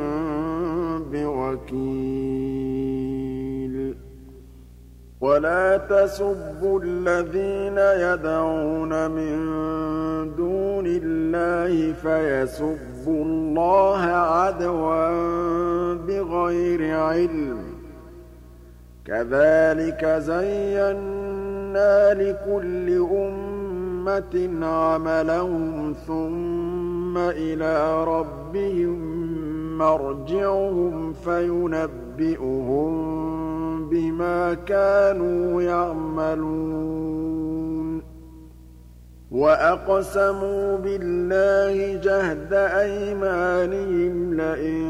بِوَكِيلٍ وَلَا تَسُبُّوا الَّذِينَ يَدْعُونَ مِن دُونِ اللَّهِ فَيَسُبُّوا اللَّهَ عَدْوًا بِغَيْرِ عِلْمٍ ۗ كَذَٰلِكَ زَيَّنَّا لِكُلِّ أُمَّةٍ عَمَلَهُمْ ثُمَّ إِلَىٰ رَبِّهِم مَّرْجِعُهُمْ فَيُنَبِّئُهُم بِمَا كَانُوا يَعْمَلُونَ وَأَقْسَمُوا بِاللَّهِ جَهْدَ أَيْمَانِهِمْ لَئِن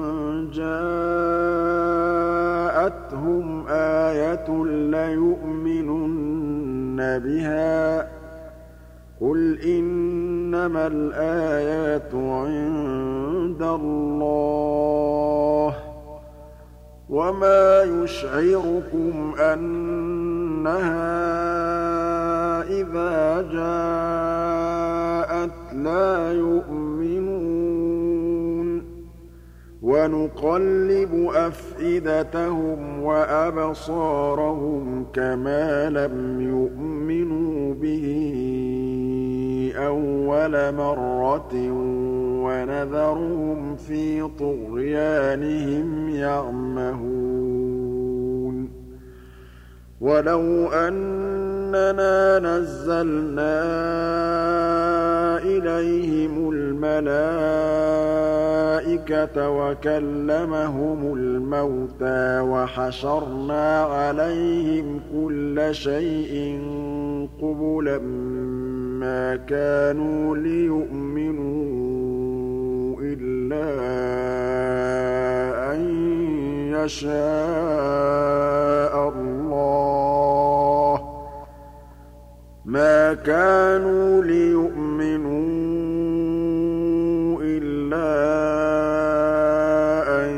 جَاءَتْهُمْ آيَةٌ لَّيُؤْمِنُنَّ بِهَا ۚ قُلْ إِنَّمَا الْآيَاتُ عِندَ اللَّهِ ۖ وَمَا يُشْعِرُكُمْ أَنَّهَا إِذَا جَاءَتْ لَا يُؤْمِنُونَ وَنُقَلِّبُ أَفْئِدَتَهُمْ وَأَبْصَارَهُمْ كَمَا لَمْ يُؤْمِنُوا بِهِ أَوَّلَ مَرَّةٍ وَنَذَرُهُمْ فِي طُغْيَانِهِمْ يَعْمَهُونَ وَلَوْ أَنَّنَا نَزَّلْنَا إِلَيْهِمُ الْمَلَائِكَةَ وَكَلَّمَهُمُ الْمَوْتَىٰ وَحَشَرْنَا عَلَيْهِمْ كُلَّ شَيْءٍ قُبُلًا مَّا كَانُوا لِيُؤْمِنُوا إِلَّا أَن يَشَاءَ اللَّهُ ۚ مَا كَانُوا لِيُؤْمِنُوا إِلَّا أَن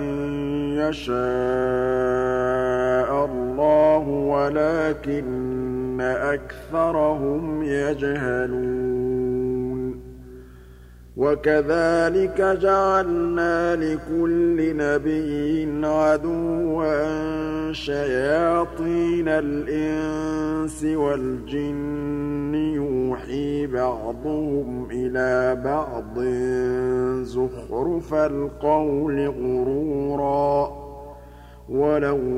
يَشَاءَ اللَّهُ وَلَٰكِنَّ أَكْثَرَهُمْ يَجْهَلُونَ وَكَذَٰلِكَ جَعَلْنَا لِكُلِّ نَبِيٍّ عَدُوًّا شَيَاطِينَ الْإِنسِ وَالْجِنِّ يُوحِي بَعْضُهُمْ إِلَىٰ بَعْضٍ زُخْرُفَ الْقَوْلِ غُرُورًا ۚ وَلَوْ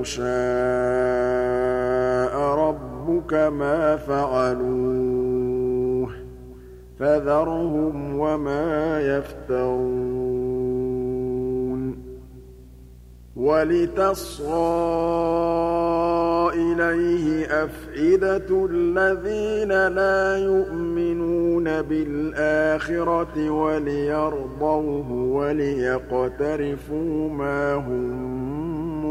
شَاءَ رَبُّكَ مَا فَعَلُوهُ فَذَرْهُمْ وَمَا يَفْتَرُونَ وَلِتَصْغَىٰ إِلَيْهِ أَفْئِدَةُ الَّذِينَ لَا يُؤْمِنُونَ بِالْآخِرَةِ وَلِيَرْضَوْهُ وَلِيَقْتَرِفُوا مَا هُم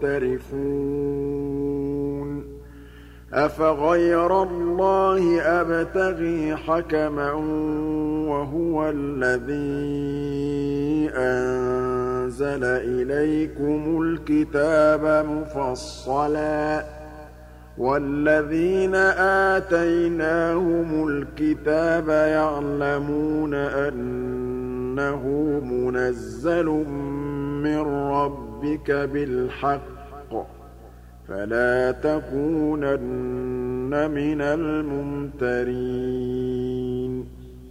مُّقْتَرِفُونَ أَفَغَيْرَ اللَّهِ أَبْتَغِي حَكَمًا وَهُوَ الَّذِي أَنزَلَ إِلَيْكُمُ الْكِتَابَ مُفَصَّلًا ۚ وَالَّذِينَ آتَيْنَاهُمُ الْكِتَابَ يَعْلَمُونَ أَنَّهُ مُنَزَّلٌ مِّن رَّبِّكَ بِالْحَقِّ ۖ فَلَا تَكُونَنَّ مِنَ الْمُمْتَرِينَ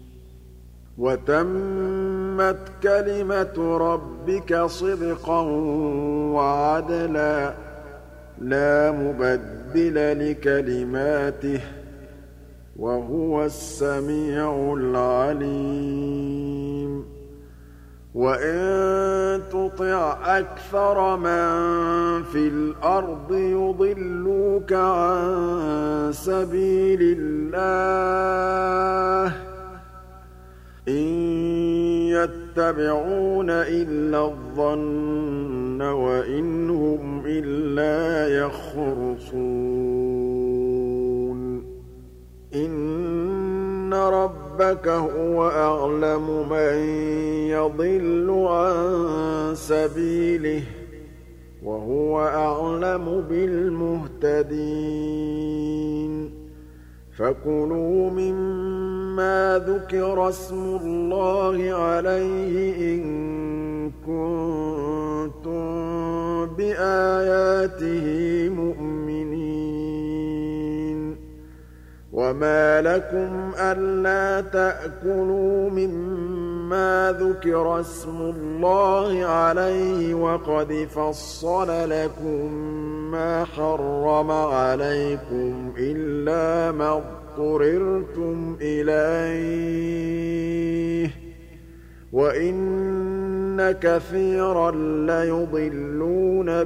وَتَمَّتْ كَلِمَةُ رَبِّكَ صِدْقًا وَعَدْلًا ۚ لَّا مُبَدِّلَ لِكَلِمَاتِهِ ۚ وَهُوَ السَّمِيعُ الْعَلِيمُ وَإِن تُطِعْ أَكْثَرَ مَن فِي الْأَرْضِ يُضِلُّوكَ عَن سَبِيلِ اللَّهِ ۚ إِن يَتَّبِعُونَ إِلَّا الظَّنَّ وَإِنْ هُمْ إِلَّا يَخْرُصُونَ إِنَّ رَبَّكَ هُوَ أَعْلَمُ مَن يَضِلُّ عَن سَبِيلِهِ ۖ وَهُوَ أَعْلَمُ بِالْمُهْتَدِينَ فَكُلُوا مِمَّا ذُكِرَ اسْمُ اللَّهِ عَلَيْهِ إِن كُنتُم بِآيَاتِهِ مُؤْمِنِينَ وَمَا لَكُمْ أَلَّا تَأْكُلُوا مِمَّا ذُكِرَ اسْمُ اللَّهِ عَلَيْهِ وَقَدْ فَصَّلَ لَكُم مَّا حَرَّمَ عَلَيْكُمْ إِلَّا مَا اضْطُرِرْتُمْ إِلَيْهِ ۗ وَإِنَّ كَثِيرًا لَّيُضِلُّونَ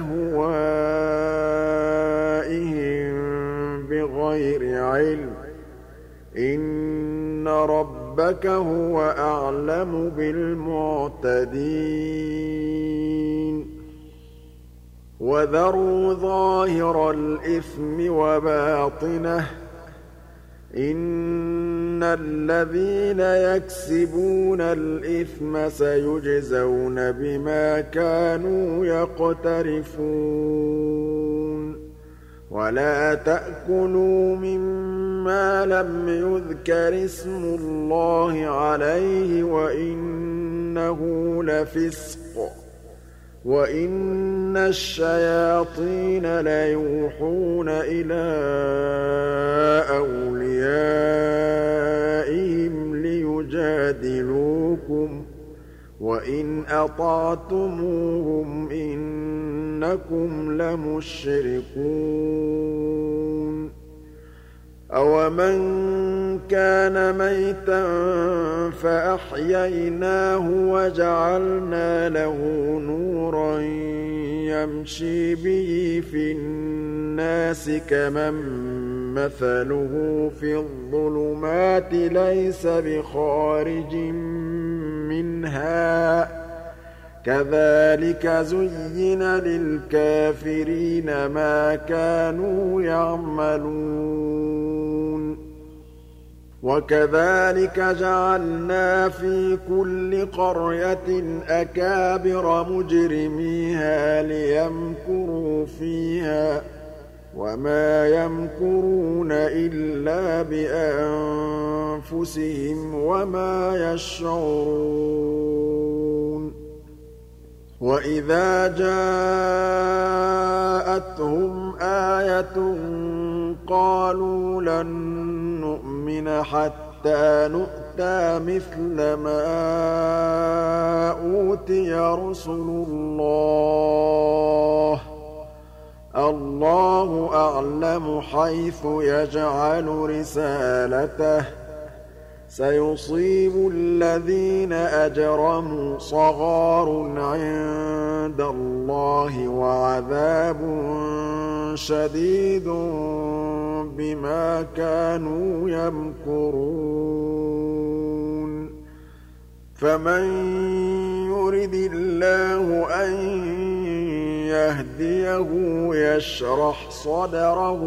بِأَهْوَائِهِم بِغَيْرِ عِلْمٍ ۗ إِنَّ رَبَّكَ هُوَ أَعْلَمُ بِالْمُعْتَدِينَ وَذَرُوا ظَاهِرَ الْإِثْمِ وَبَاطِنَهُ ۚ إِنَّ الَّذِينَ يَكْسِبُونَ الْإِثْمَ سَيُجْزَوْنَ بِمَا كَانُوا يَقْتَرِفُونَ وَلَا تَأْكُلُوا مِمَّا لَمْ يُذْكَرِ اسْمُ اللَّهِ عَلَيْهِ وَإِنَّهُ لَفِسْقٌ ۗ وَإِنَّ الشَّيَاطِينَ لَيُوحُونَ إِلَىٰ أَوْلِيَائِهِمْ لِيُجَادِلُوكُمْ ۖ وَإِنْ أَطَعْتُمُوهُمْ إِنَّكُمْ لَمُشْرِكُونَ أَوَمَن كَانَ مَيْتًا فَأَحْيَيْنَاهُ وَجَعَلْنَا لَهُ نُورًا يَمْشِي بِهِ فِي النَّاسِ كَمَن مَّثَلُهُ فِي الظُّلُمَاتِ لَيْسَ بِخَارِجٍ مِّنْهَا ۚ كَذَٰلِكَ زُيِّنَ لِلْكَافِرِينَ مَا كَانُوا يَعْمَلُونَ وَكَذَٰلِكَ جَعَلْنَا فِي كُلِّ قَرْيَةٍ أَكَابِرَ مُجْرِمِيهَا لِيَمْكُرُوا فِيهَا ۖ وَمَا يَمْكُرُونَ إِلَّا بِأَنفُسِهِمْ وَمَا يَشْعُرُونَ وَإِذَا جَاءَتْهُمْ آيَةٌ قَالُوا لَن نُّؤْمِنَ حَتَّىٰ نُؤْتَىٰ مِثْلَ مَا أُوتِيَ رُسُلُ اللَّهِ ۘ اللَّهُ أَعْلَمُ حَيْثُ يَجْعَلُ رِسَالَتَهُ ۗ سَيُصِيبُ الَّذِينَ أَجْرَمُوا صَغَارٌ عِندَ اللَّهِ وَعَذَابٌ شَدِيدٌ بِمَا كَانُوا يَمْكُرُونَ فَمَن يُرِدِ اللَّهُ أَن يَهْدِيَهُ يَشْرَحْ صَدْرَهُ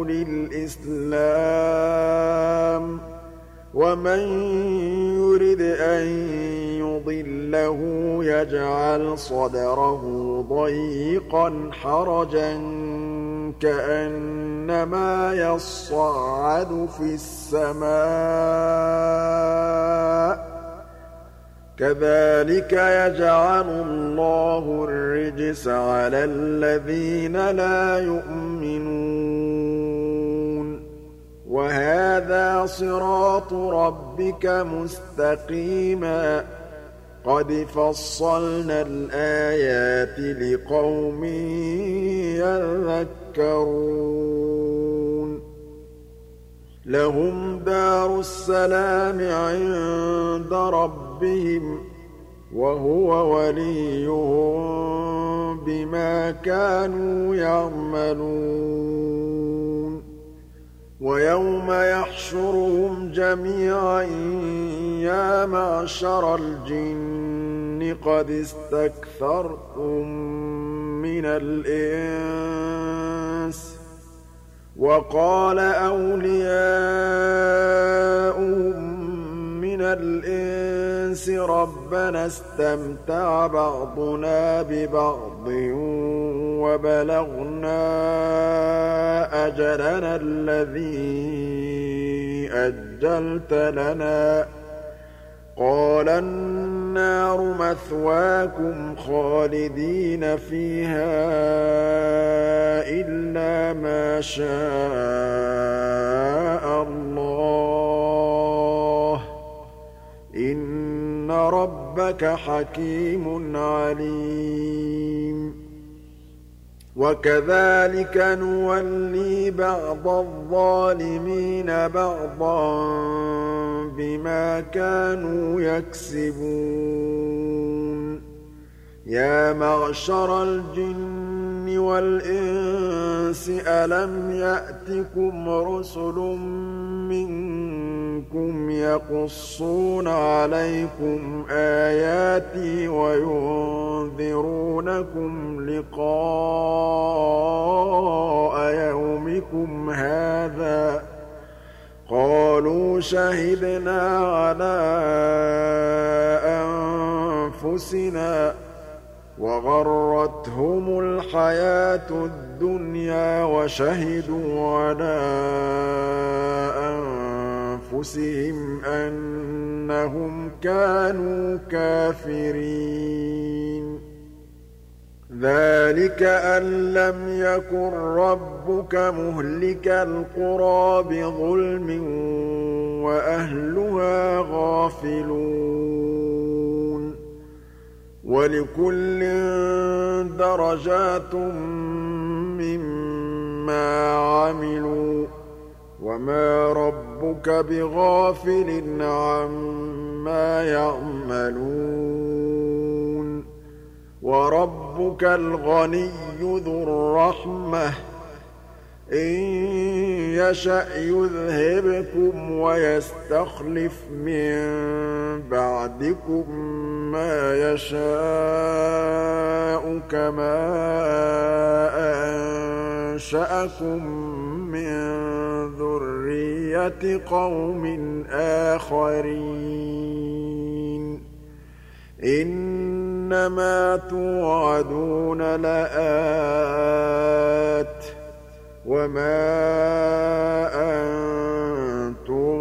لِلْإِسْلَامِ ۖ وَمَن يُرِدْ أَن يُضِلَّهُ يَجْعَلْ صَدْرَهُ ضَيِّقًا حَرَجًا كَأَنَّمَا يَصَّعَّدُ فِي السَّمَاءِ ۚ كَذَٰلِكَ يَجْعَلُ اللَّهُ الرِّجْسَ عَلَى الَّذِينَ لَا يُؤْمِنُونَ وَهَٰذَا صِرَاطُ رَبِّكَ مُسْتَقِيمًا ۗ قَدْ فَصَّلْنَا الْآيَاتِ لِقَوْمٍ يَذَّكَّرُونَ لَهُمْ دَارُ السَّلَامِ عِندَ رَبِّهِمْ ۖ وَهُوَ وَلِيُّهُم بِمَا كَانُوا يَعْمَلُونَ وَيَوْمَ يَحْشُرُهُمْ جَمِيعًا يَا مَعْشَرَ الْجِنِّ قَدِ اسْتَكْثَرْتُم مِّنَ الْإِنسِ ۖ وَقَالَ أَوْلِيَاؤُهُم مِّنَ الْإِنسِ رَبَّنَا اسْتَمْتَعَ بَعْضُنَا بِبَعْضٍ وَبَلَغْنَا أَجَلَنَا الَّذِي أَجَّلْتَ لَنَا ۚ قَالَ النَّارُ مَثْوَاكُمْ خَالِدِينَ فِيهَا إِلَّا مَا شَاءَ اللَّهُ ۗ إِنَّ رَبَّكَ حَكِيمٌ عَلِيمٌ وَكَذَٰلِكَ نُوَلِّي بَعْضَ الظَّالِمِينَ بَعْضًا بِمَا كَانُوا يَكْسِبُونَ يَا مَعْشَرَ الْجِنِّ وَالْإِنسِ أَلَمْ يَأْتِكُمْ رُسُلٌ مِّنكُمْ يَقُصُّونَ عَلَيْكُمْ آيَاتِي وَيُنذِرُونَكُمْ لِقَاءَ يَوْمِكُمْ هَٰذَا ۚ قَالُوا شَهِدْنَا عَلَىٰ أَنفُسِنَا ۖ وَغَرَّتْهُمُ الْحَيَاةُ الدُّنْيَا وَشَهِدُوا عَلَىٰ أَنفُسِهِمْ أَنَّهُمْ كَانُوا كَافِرِينَ ذَٰلِكَ أَن لَّمْ يَكُن رَّبُّكَ مُهْلِكَ الْقُرَىٰ بِظُلْمٍ وَأَهْلُهَا غَافِلُونَ وَلِكُلٍّ دَرَجَاتٌ مِّمَّا عَمِلُوا ۚ وَمَا رَبُّكَ بِغَافِلٍ عَمَّا يَعْمَلُونَ وَرَبُّكَ الْغَنِيُّ ذُو الرَّحْمَةِ ۚ إِن يَشَأْ يُذْهِبْكُمْ وَيَسْتَخْلِفْ مِن بَعْدِكُم مَّا يَشَاءُ كَمَا أَنشَأَكُم مِّن ذُرِّيَّةِ قَوْمٍ آخَرِينَ إِنَّمَا تُوعَدُونَ لَآتٍ ۖ وَمَا أَنتُم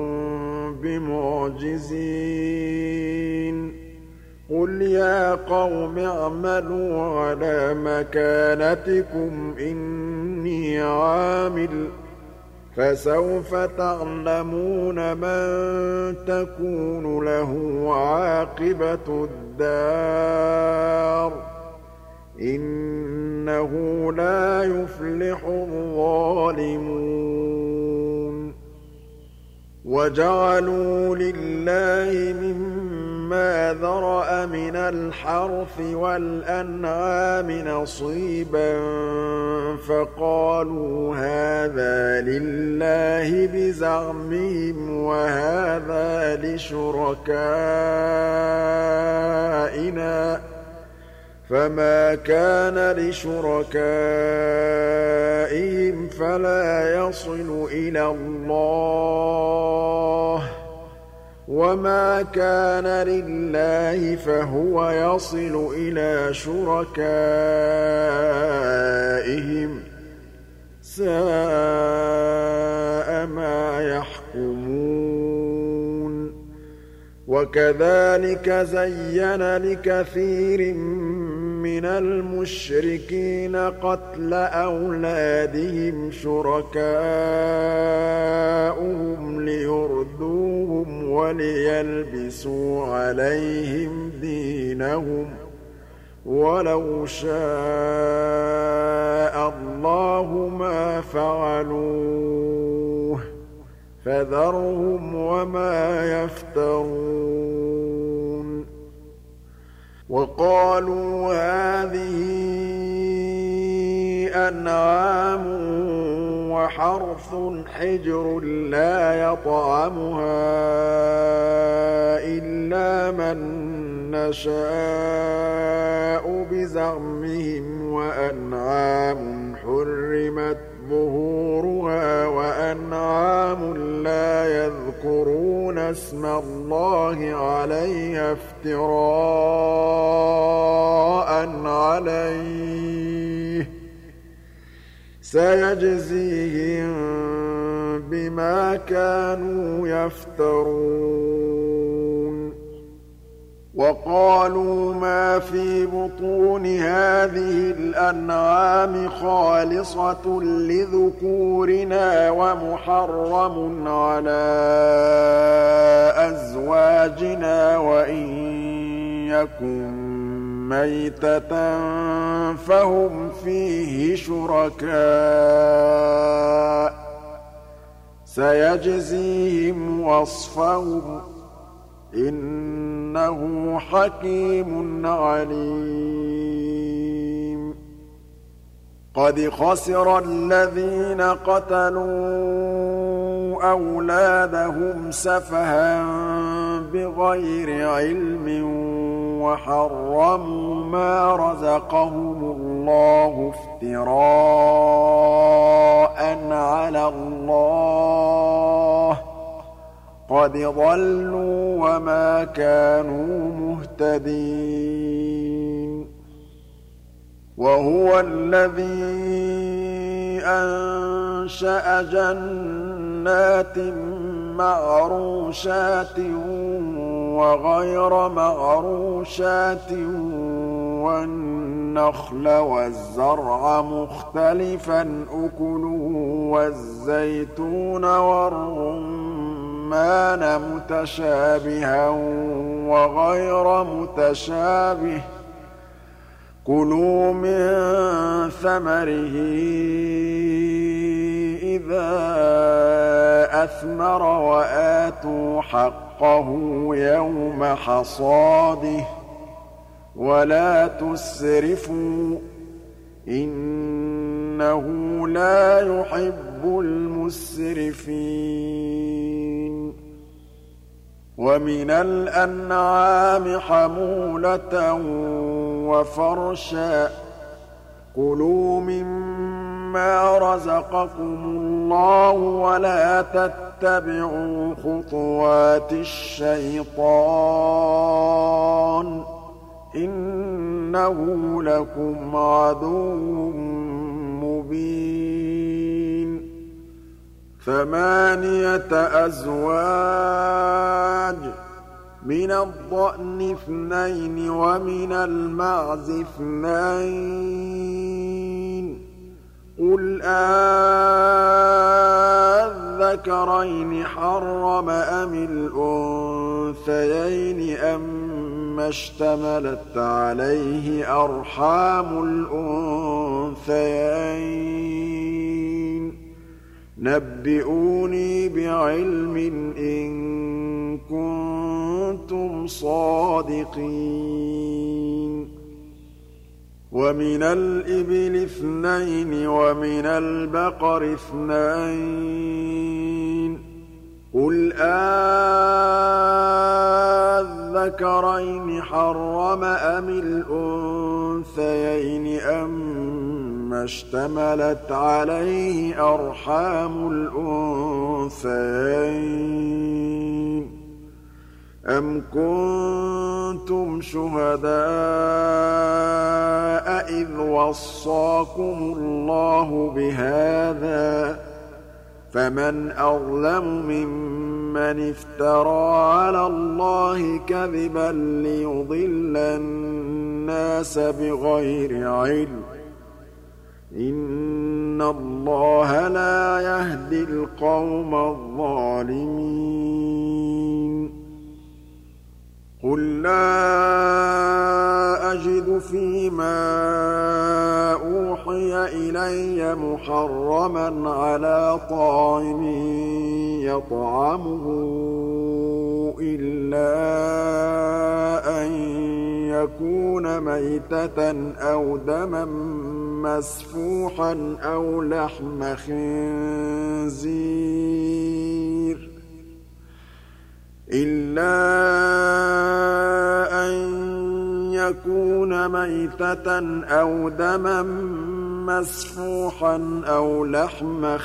بِمُعْجِزِينَ قُلْ يَا قَوْمِ اعْمَلُوا عَلَىٰ مَكَانَتِكُمْ إِنِّي عَامِلٌ ۖ فَسَوْفَ تَعْلَمُونَ مَن تَكُونُ لَهُ عَاقِبَةُ الدَّارِ ۗ إِنَّهُ لَا يُفْلِحُ الظَّالِمُونَ وَجَعَلُوا لِلَّهِ مِمَّا ذَرَأَ مِنَ الْحَرْثِ وَالْأَنْعَامِ نَصِيبًا فَقَالُوا هَٰذَا لِلَّهِ بِزَعْمِهِمْ وَهَٰذَا لِشُرَكَائِنَا ۖ فَمَا كَانَ لِشُرَكَائِهِمْ فَلَا يَصِلُ إِلَى اللَّهِ ۖ وَمَا كَانَ لِلَّهِ فَهُوَ يَصِلُ إِلَىٰ شُرَكَائِهِمْ ۗ سَاءَ مَا يَحْكُمُونَ وَكَذَٰلِكَ زَيَّنَ لِكَثِيرٍ مِّنَ الْمُشْرِكِينَ قَتْلَ أَوْلَادِهِمْ شُرَكَاؤُهُمْ لِيُرْدُوهُمْ وَلِيَلْبِسُوا عَلَيْهِمْ دِينَهُمْ ۖ وَلَوْ شَاءَ اللَّهُ مَا فَعَلُوهُ ۖ فَذَرْهُمْ وَمَا يَفْتَرُونَ وَقَالُوا هَٰذِهِ أَنْعَامٌ وَحَرْثٌ حِجْرٌ لَّا يَطْعَمُهَا إِلَّا مَن نَّشَاءُ بِزَعْمِهِمْ وَأَنْعَامٌ حُرِّمَتْ ظُهُورُهَا وَأَنْعَامٌ لَّا يَذْكُرُونَ اسْمَ اللَّهِ عَلَيْهَا افْتِرَاءً عَلَيْهِ ۚ سَيَجْزِيهِم بِمَا كَانُوا يَفْتَرُونَ وَقَالُوا مَا فِي بُطُونِ هَٰذِهِ الْأَنْعَامِ خَالِصَةٌ لِّذُكُورِنَا وَمُحَرَّمٌ عَلَىٰ أَزْوَاجِنَا وَإِن يَكُن مَّيْتَةً فَهُمْ فِيهِ شُرَكَاءُ ۚ سَيَجْزِيهِمْ وَصْفَهُمْ ۚ إِنَّهُ حَكِيمٌ عَلِيمٌ قَدْ خَسِرَ الَّذِينَ قَتَلُوا أَوْلَادَهُمْ سَفَهًا بِغَيْرِ عِلْمٍ وَحَرَّمُوا مَا رَزَقَهُمُ اللَّهُ افْتِرَاءً عَلَى اللَّهِ ۚ قَدْ ضَلُّوا وَمَا كَانُوا مُهْتَدِينَ وَهُوَ الَّذِي أَنشَأَ جَنَّاتٍ مَّعْرُوشَاتٍ وَغَيْرَ مَعْرُوشَاتٍ وَالنَّخْلَ وَالزَّرْعَ مُخْتَلِفًا أُكُلُهُ وَالزَّيْتُونَ وَالرُّمَّانَ مُتَشَابِهًا وَغَيْرَ مُتَشَابِهٍ ۚ كُلُوا مِن ثَمَرِهِ إِذَا أَثْمَرَ وَآتُوا حَقَّهُ يَوْمَ حَصَادِهِ ۖ وَلَا تُسْرِفُوا ۚ إِنَّهُ لَا يُحِبُّ الْمُسْرِفِينَ وَمِنَ الْأَنْعَامِ حَمُولَةً وَفَرْشًا ۚ كُلُوا مِمَّا رَزَقَكُمُ اللَّهُ وَلَا تَتَّبِعُوا خُطُوَاتِ الشَّيْطَانِ ۚ إِنَّهُ لَكُمْ عَدُوٌّ مُّبِينٌ ثمانية أزواج من الضأن اثنين ومن المعز اثنين قل أذكرين حرم أم الأنثيين أما اشتملت عليه أرحام الأنثيين نبئوني بعلم إن كنتم صادقين ومن الإبل اثنين ومن البقر اثنين قل أذكرين حرم أم الأنثيين أما اشتملت عليه أرحام الأنثيين أم كنتم شهداء إذ وصاكم الله بهذا فمن أظلم ممن افترى على الله كذبا ليضل الناس بغير علم إن الله لا يهدي القوم الظالمين قل لا أجد فيما أوحي إلي محرما على طاعم يطعمه إلا أن يكون ميتة أو دما مسفوحا أو لحم خنزير إلا أن يكون ميتة أو دما مسفوحا أو لحم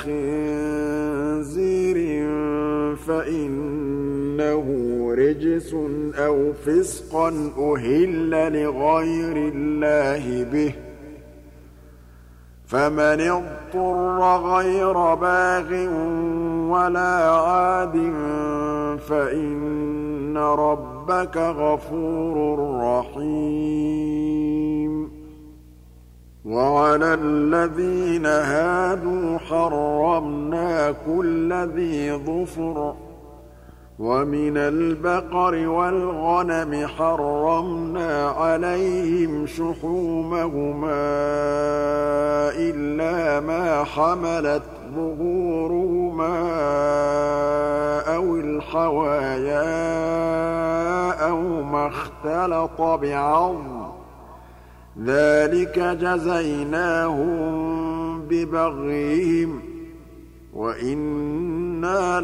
خنزير فإنه رجس أو فسقا أهل لغير الله به فمن اضطر غير باغ ولا عاد فإن ربك غفور رحيم وعلى الذين هادوا حرمنا كل ذي ظفر ومن البقر والغنم حرمنا عليهم شحومهما إلا ما حملت ظهورهما أو الحوايا أو ما اختلط بعظم ذلك جزيناهم ببغيهم وإنا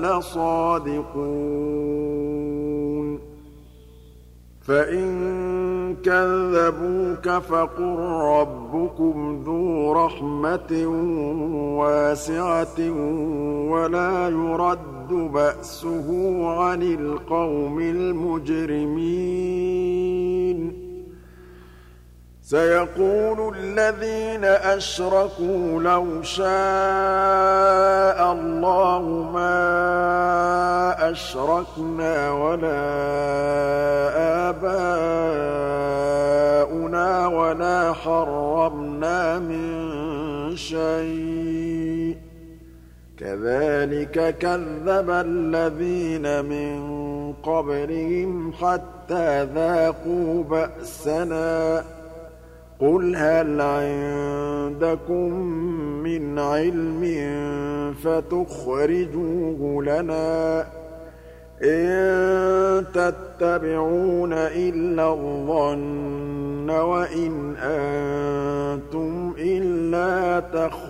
لصادقون فإن كذبوك فقل ربكم ذو رحمة واسعة ولا يرد بأسه عن القوم المجرمين سيقول الذين أشركوا لو شاء الله ما أشركنا ولا آباؤنا ولا حرمنا من شيء كذلك كذب الذين من قبلهم حتى ذاقوا بأسنا قل هل عندكم من علم فتخرجوه لنا إن تتبعون إلا الظن وإن أنتم إلا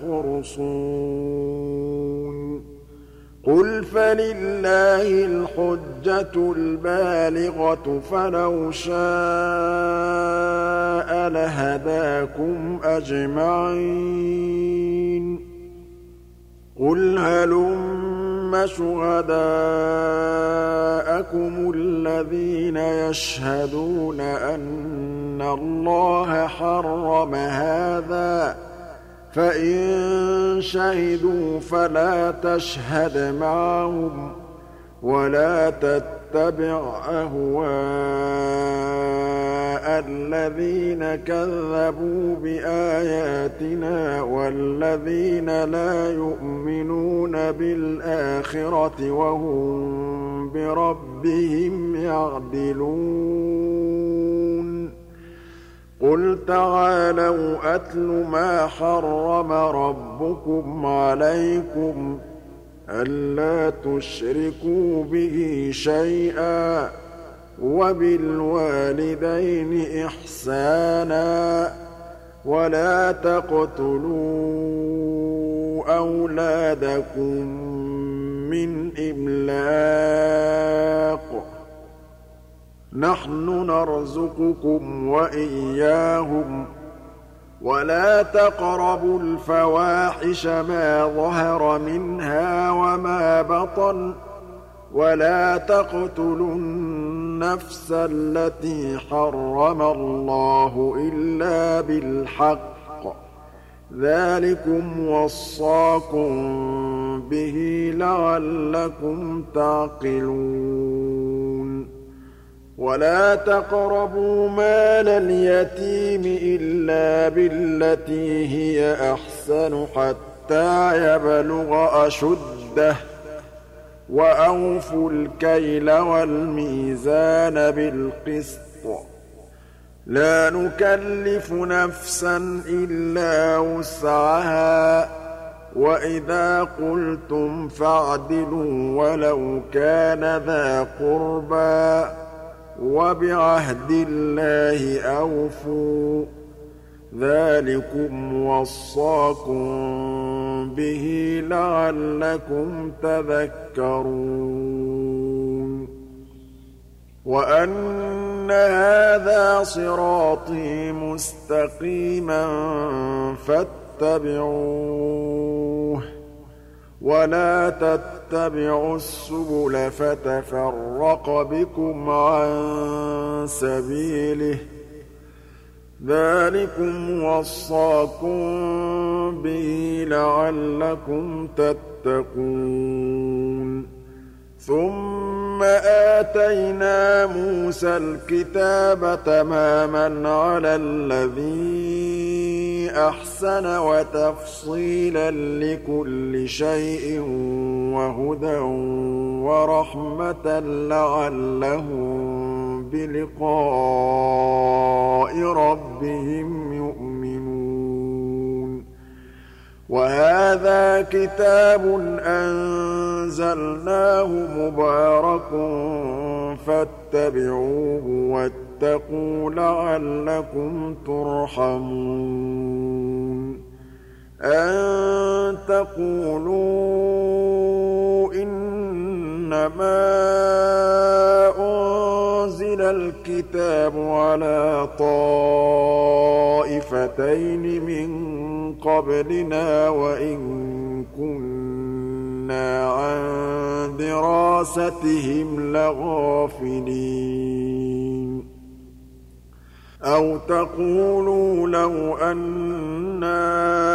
تخرصون قل فلله الحجة البالغة فلو شاء لهداكم أجمعين قل هلم شهداءكم الذين يشهدون أن الله حرم هذا فإن شهدوا فلا تشهد معهم ولا تتبع أهواء الذين كذبوا بآياتنا والذين لا يؤمنون بالآخرة وهم بربهم يعدلون قل تعالوا أتل ما حرم ربكم عليكم ألا تشركوا به شيئا وبالوالدين إحسانا ولا تقتلوا أولادكم من إملاق نحن نرزقكم وإياهم ولا تقربوا الفواحش ما ظهر منها وما بطن ولا تقتلوا النفس التي حرم الله إلا بالحق ذلكم وصاكم به لعلكم تعقلون ولا تقربوا مال اليتيم إلا بالتي هي أحسن حتى يبلغ أشده وأوفوا الكيل والميزان بالقسط لا نكلف نفسا إلا وسعها وإذا قلتم فاعدلوا ولو كان ذا قربى وبعهد الله أوفوا ذلكم وصاكم به لعلكم تذكرون وأن هذا صراطي مستقيما فاتبعوه ولا تتبعوا السبل فتفرق بكم عن سبيله ذلكم وصاكم به لعلكم تتقون ثم آتينا موسى الكتاب تماما على الذي أحسن وتفصيلا لكل شيء وهدى ورحمة لعلهم بلقاء ربهم يؤمنون وهذا كتاب أنزلناه مبارك فاتبعوه واتقوا لعلكم ترحمون أن تقولوا إنما أنزل الكتاب على طائفتين من قبلنا وإن كنا عن دراستهم لغافلين أو تقولوا لو أنا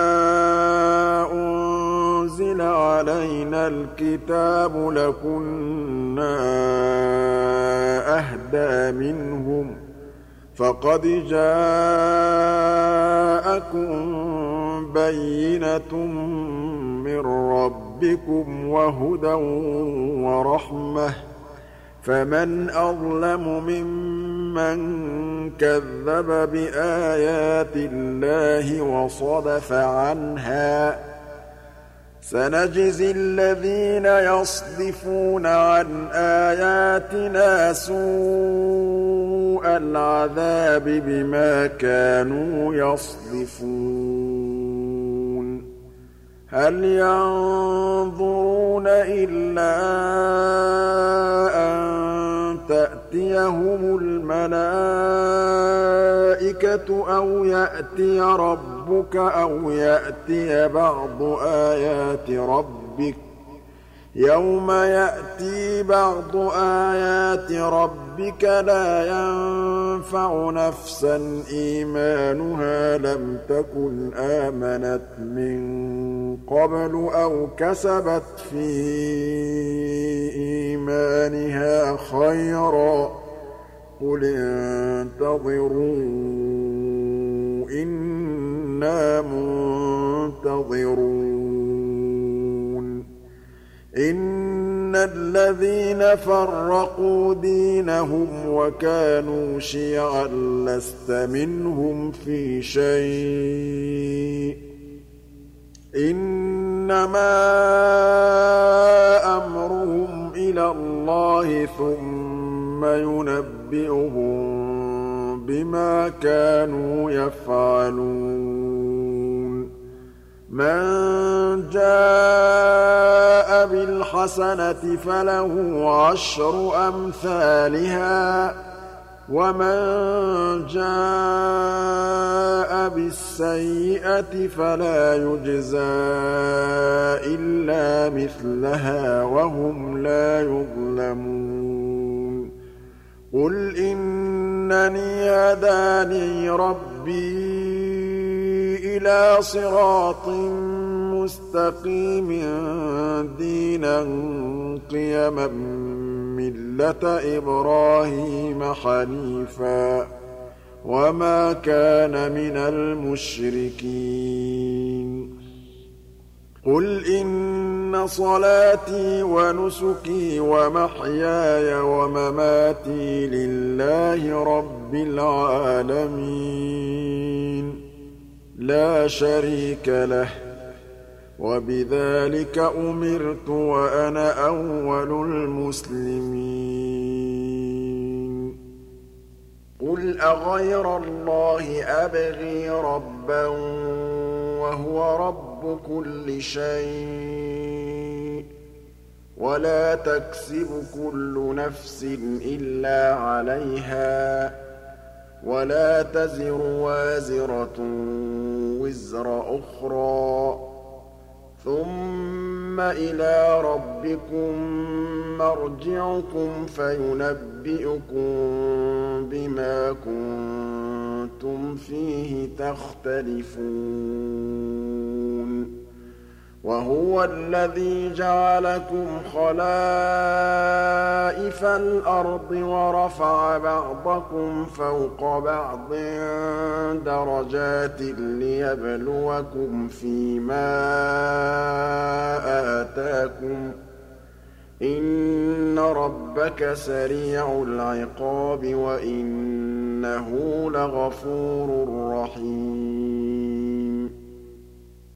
أنزل علينا الكتاب لكنا أهدى منهم فقد جاءكم بينة من ربكم وهدى ورحمة فمن أظلم ممن كذب بآيات الله وصدف عنها سنجزي الذين يصدفون عن آياتنا سوء العذاب بما كانوا يصدفون هل ينظرون إلا أن تأتيهم الملائكة أو يأتي ربك أو يأتي بعض آيات ربك يَوْمَ يَأْتِي بَعْضُ آيَاتِ رَبِّكَ لَا يَنفَعُ نَفْسًا إِيمَانُهَا لَمْ تَكُنْ آمَنَتْ مِن قَبْلُ أَوْ كَسَبَتْ فِي إِيمَانِهَا خَيْرًا ۗ قُلِ انتَظِرُوا إِنَّا مُنتَظِرُونَ إِنَّ الَّذِينَ فَرَّقُوا دِينَهُمْ وَكَانُوا شِيَعًا لَّسْتَ مِنْهُمْ فِي شَيْءٍ ۚ إِنَّمَا أَمْرُهُمْ إِلَى اللَّهِ ثُمَّ يُنَبِّئُهُم بِمَا كَانُوا يَفْعَلُونَ مَن جَاءَ بِالْحَسَنَةِ فَلَهُ عَشْرُ أَمْثَالِهَا ۖ وَمَن جَاءَ بِالسَّيِّئَةِ فَلَا يُجْزَىٰ إِلَّا مِثْلَهَا وَهُمْ لَا يُظْلَمُونَ قُلْ إِنَّنِي هَدَانِي رَبِّي إِلَىٰ صِرَاطٍ مُّسْتَقِيمٍ دِينًا قِيَمًا مِّلَّةَ إِبْرَاهِيمَ حَنِيفًا ۖ وَمَا كَانَ مِنَ الْمُشْرِكِينَ قُلْ إِنَّ صَلَاتِي وَنُسُكِي وَمَحْيَايَ وَمَمَاتِي لِلَّهِ رَبِّ الْعَالَمِينَ لَا شَرِيكَ لَهُ ۖ وَبِذَٰلِكَ أُمِرْتُ وَأَنَا أَوَّلُ الْمُسْلِمِينَ قُلْ أَغَيْرَ اللَّهِ أَبْغِي رَبًّا وَهُوَ رَبُّ كُلِّ شَيْءٍ ۖ وَلَا تَكْسِبُ كُلُّ نَفْسٍ إِلَّا عَلَيْهَا ۖ وَلَا تَزِرُ وَازِرَةٌ وِزْرَ أُخْرَىٰ ۗ ثُمَّ إِلَىٰ رَبِّكُم مَّرْجِعُكُمْ فَيُنَبِّئُكُم بِمَا كُنتُمْ فِيهِ تَخْتَلِفُونَ وَهُوَ الَّذِي جَعَلَكُمْ خَلَائِفَ الْأَرْضِ وَرَفَعَ بَعْضَكُمْ فَوْقَ بَعْضٍ دَرَجَاتٍ لِّيَبْلُوَكُمْ فِي مَا آتَاكُمْ ۗ إِنَّ رَبَّكَ سَرِيعُ الْعِقَابِ وَإِنَّهُ لَغَفُورٌ رَّحِيمٌ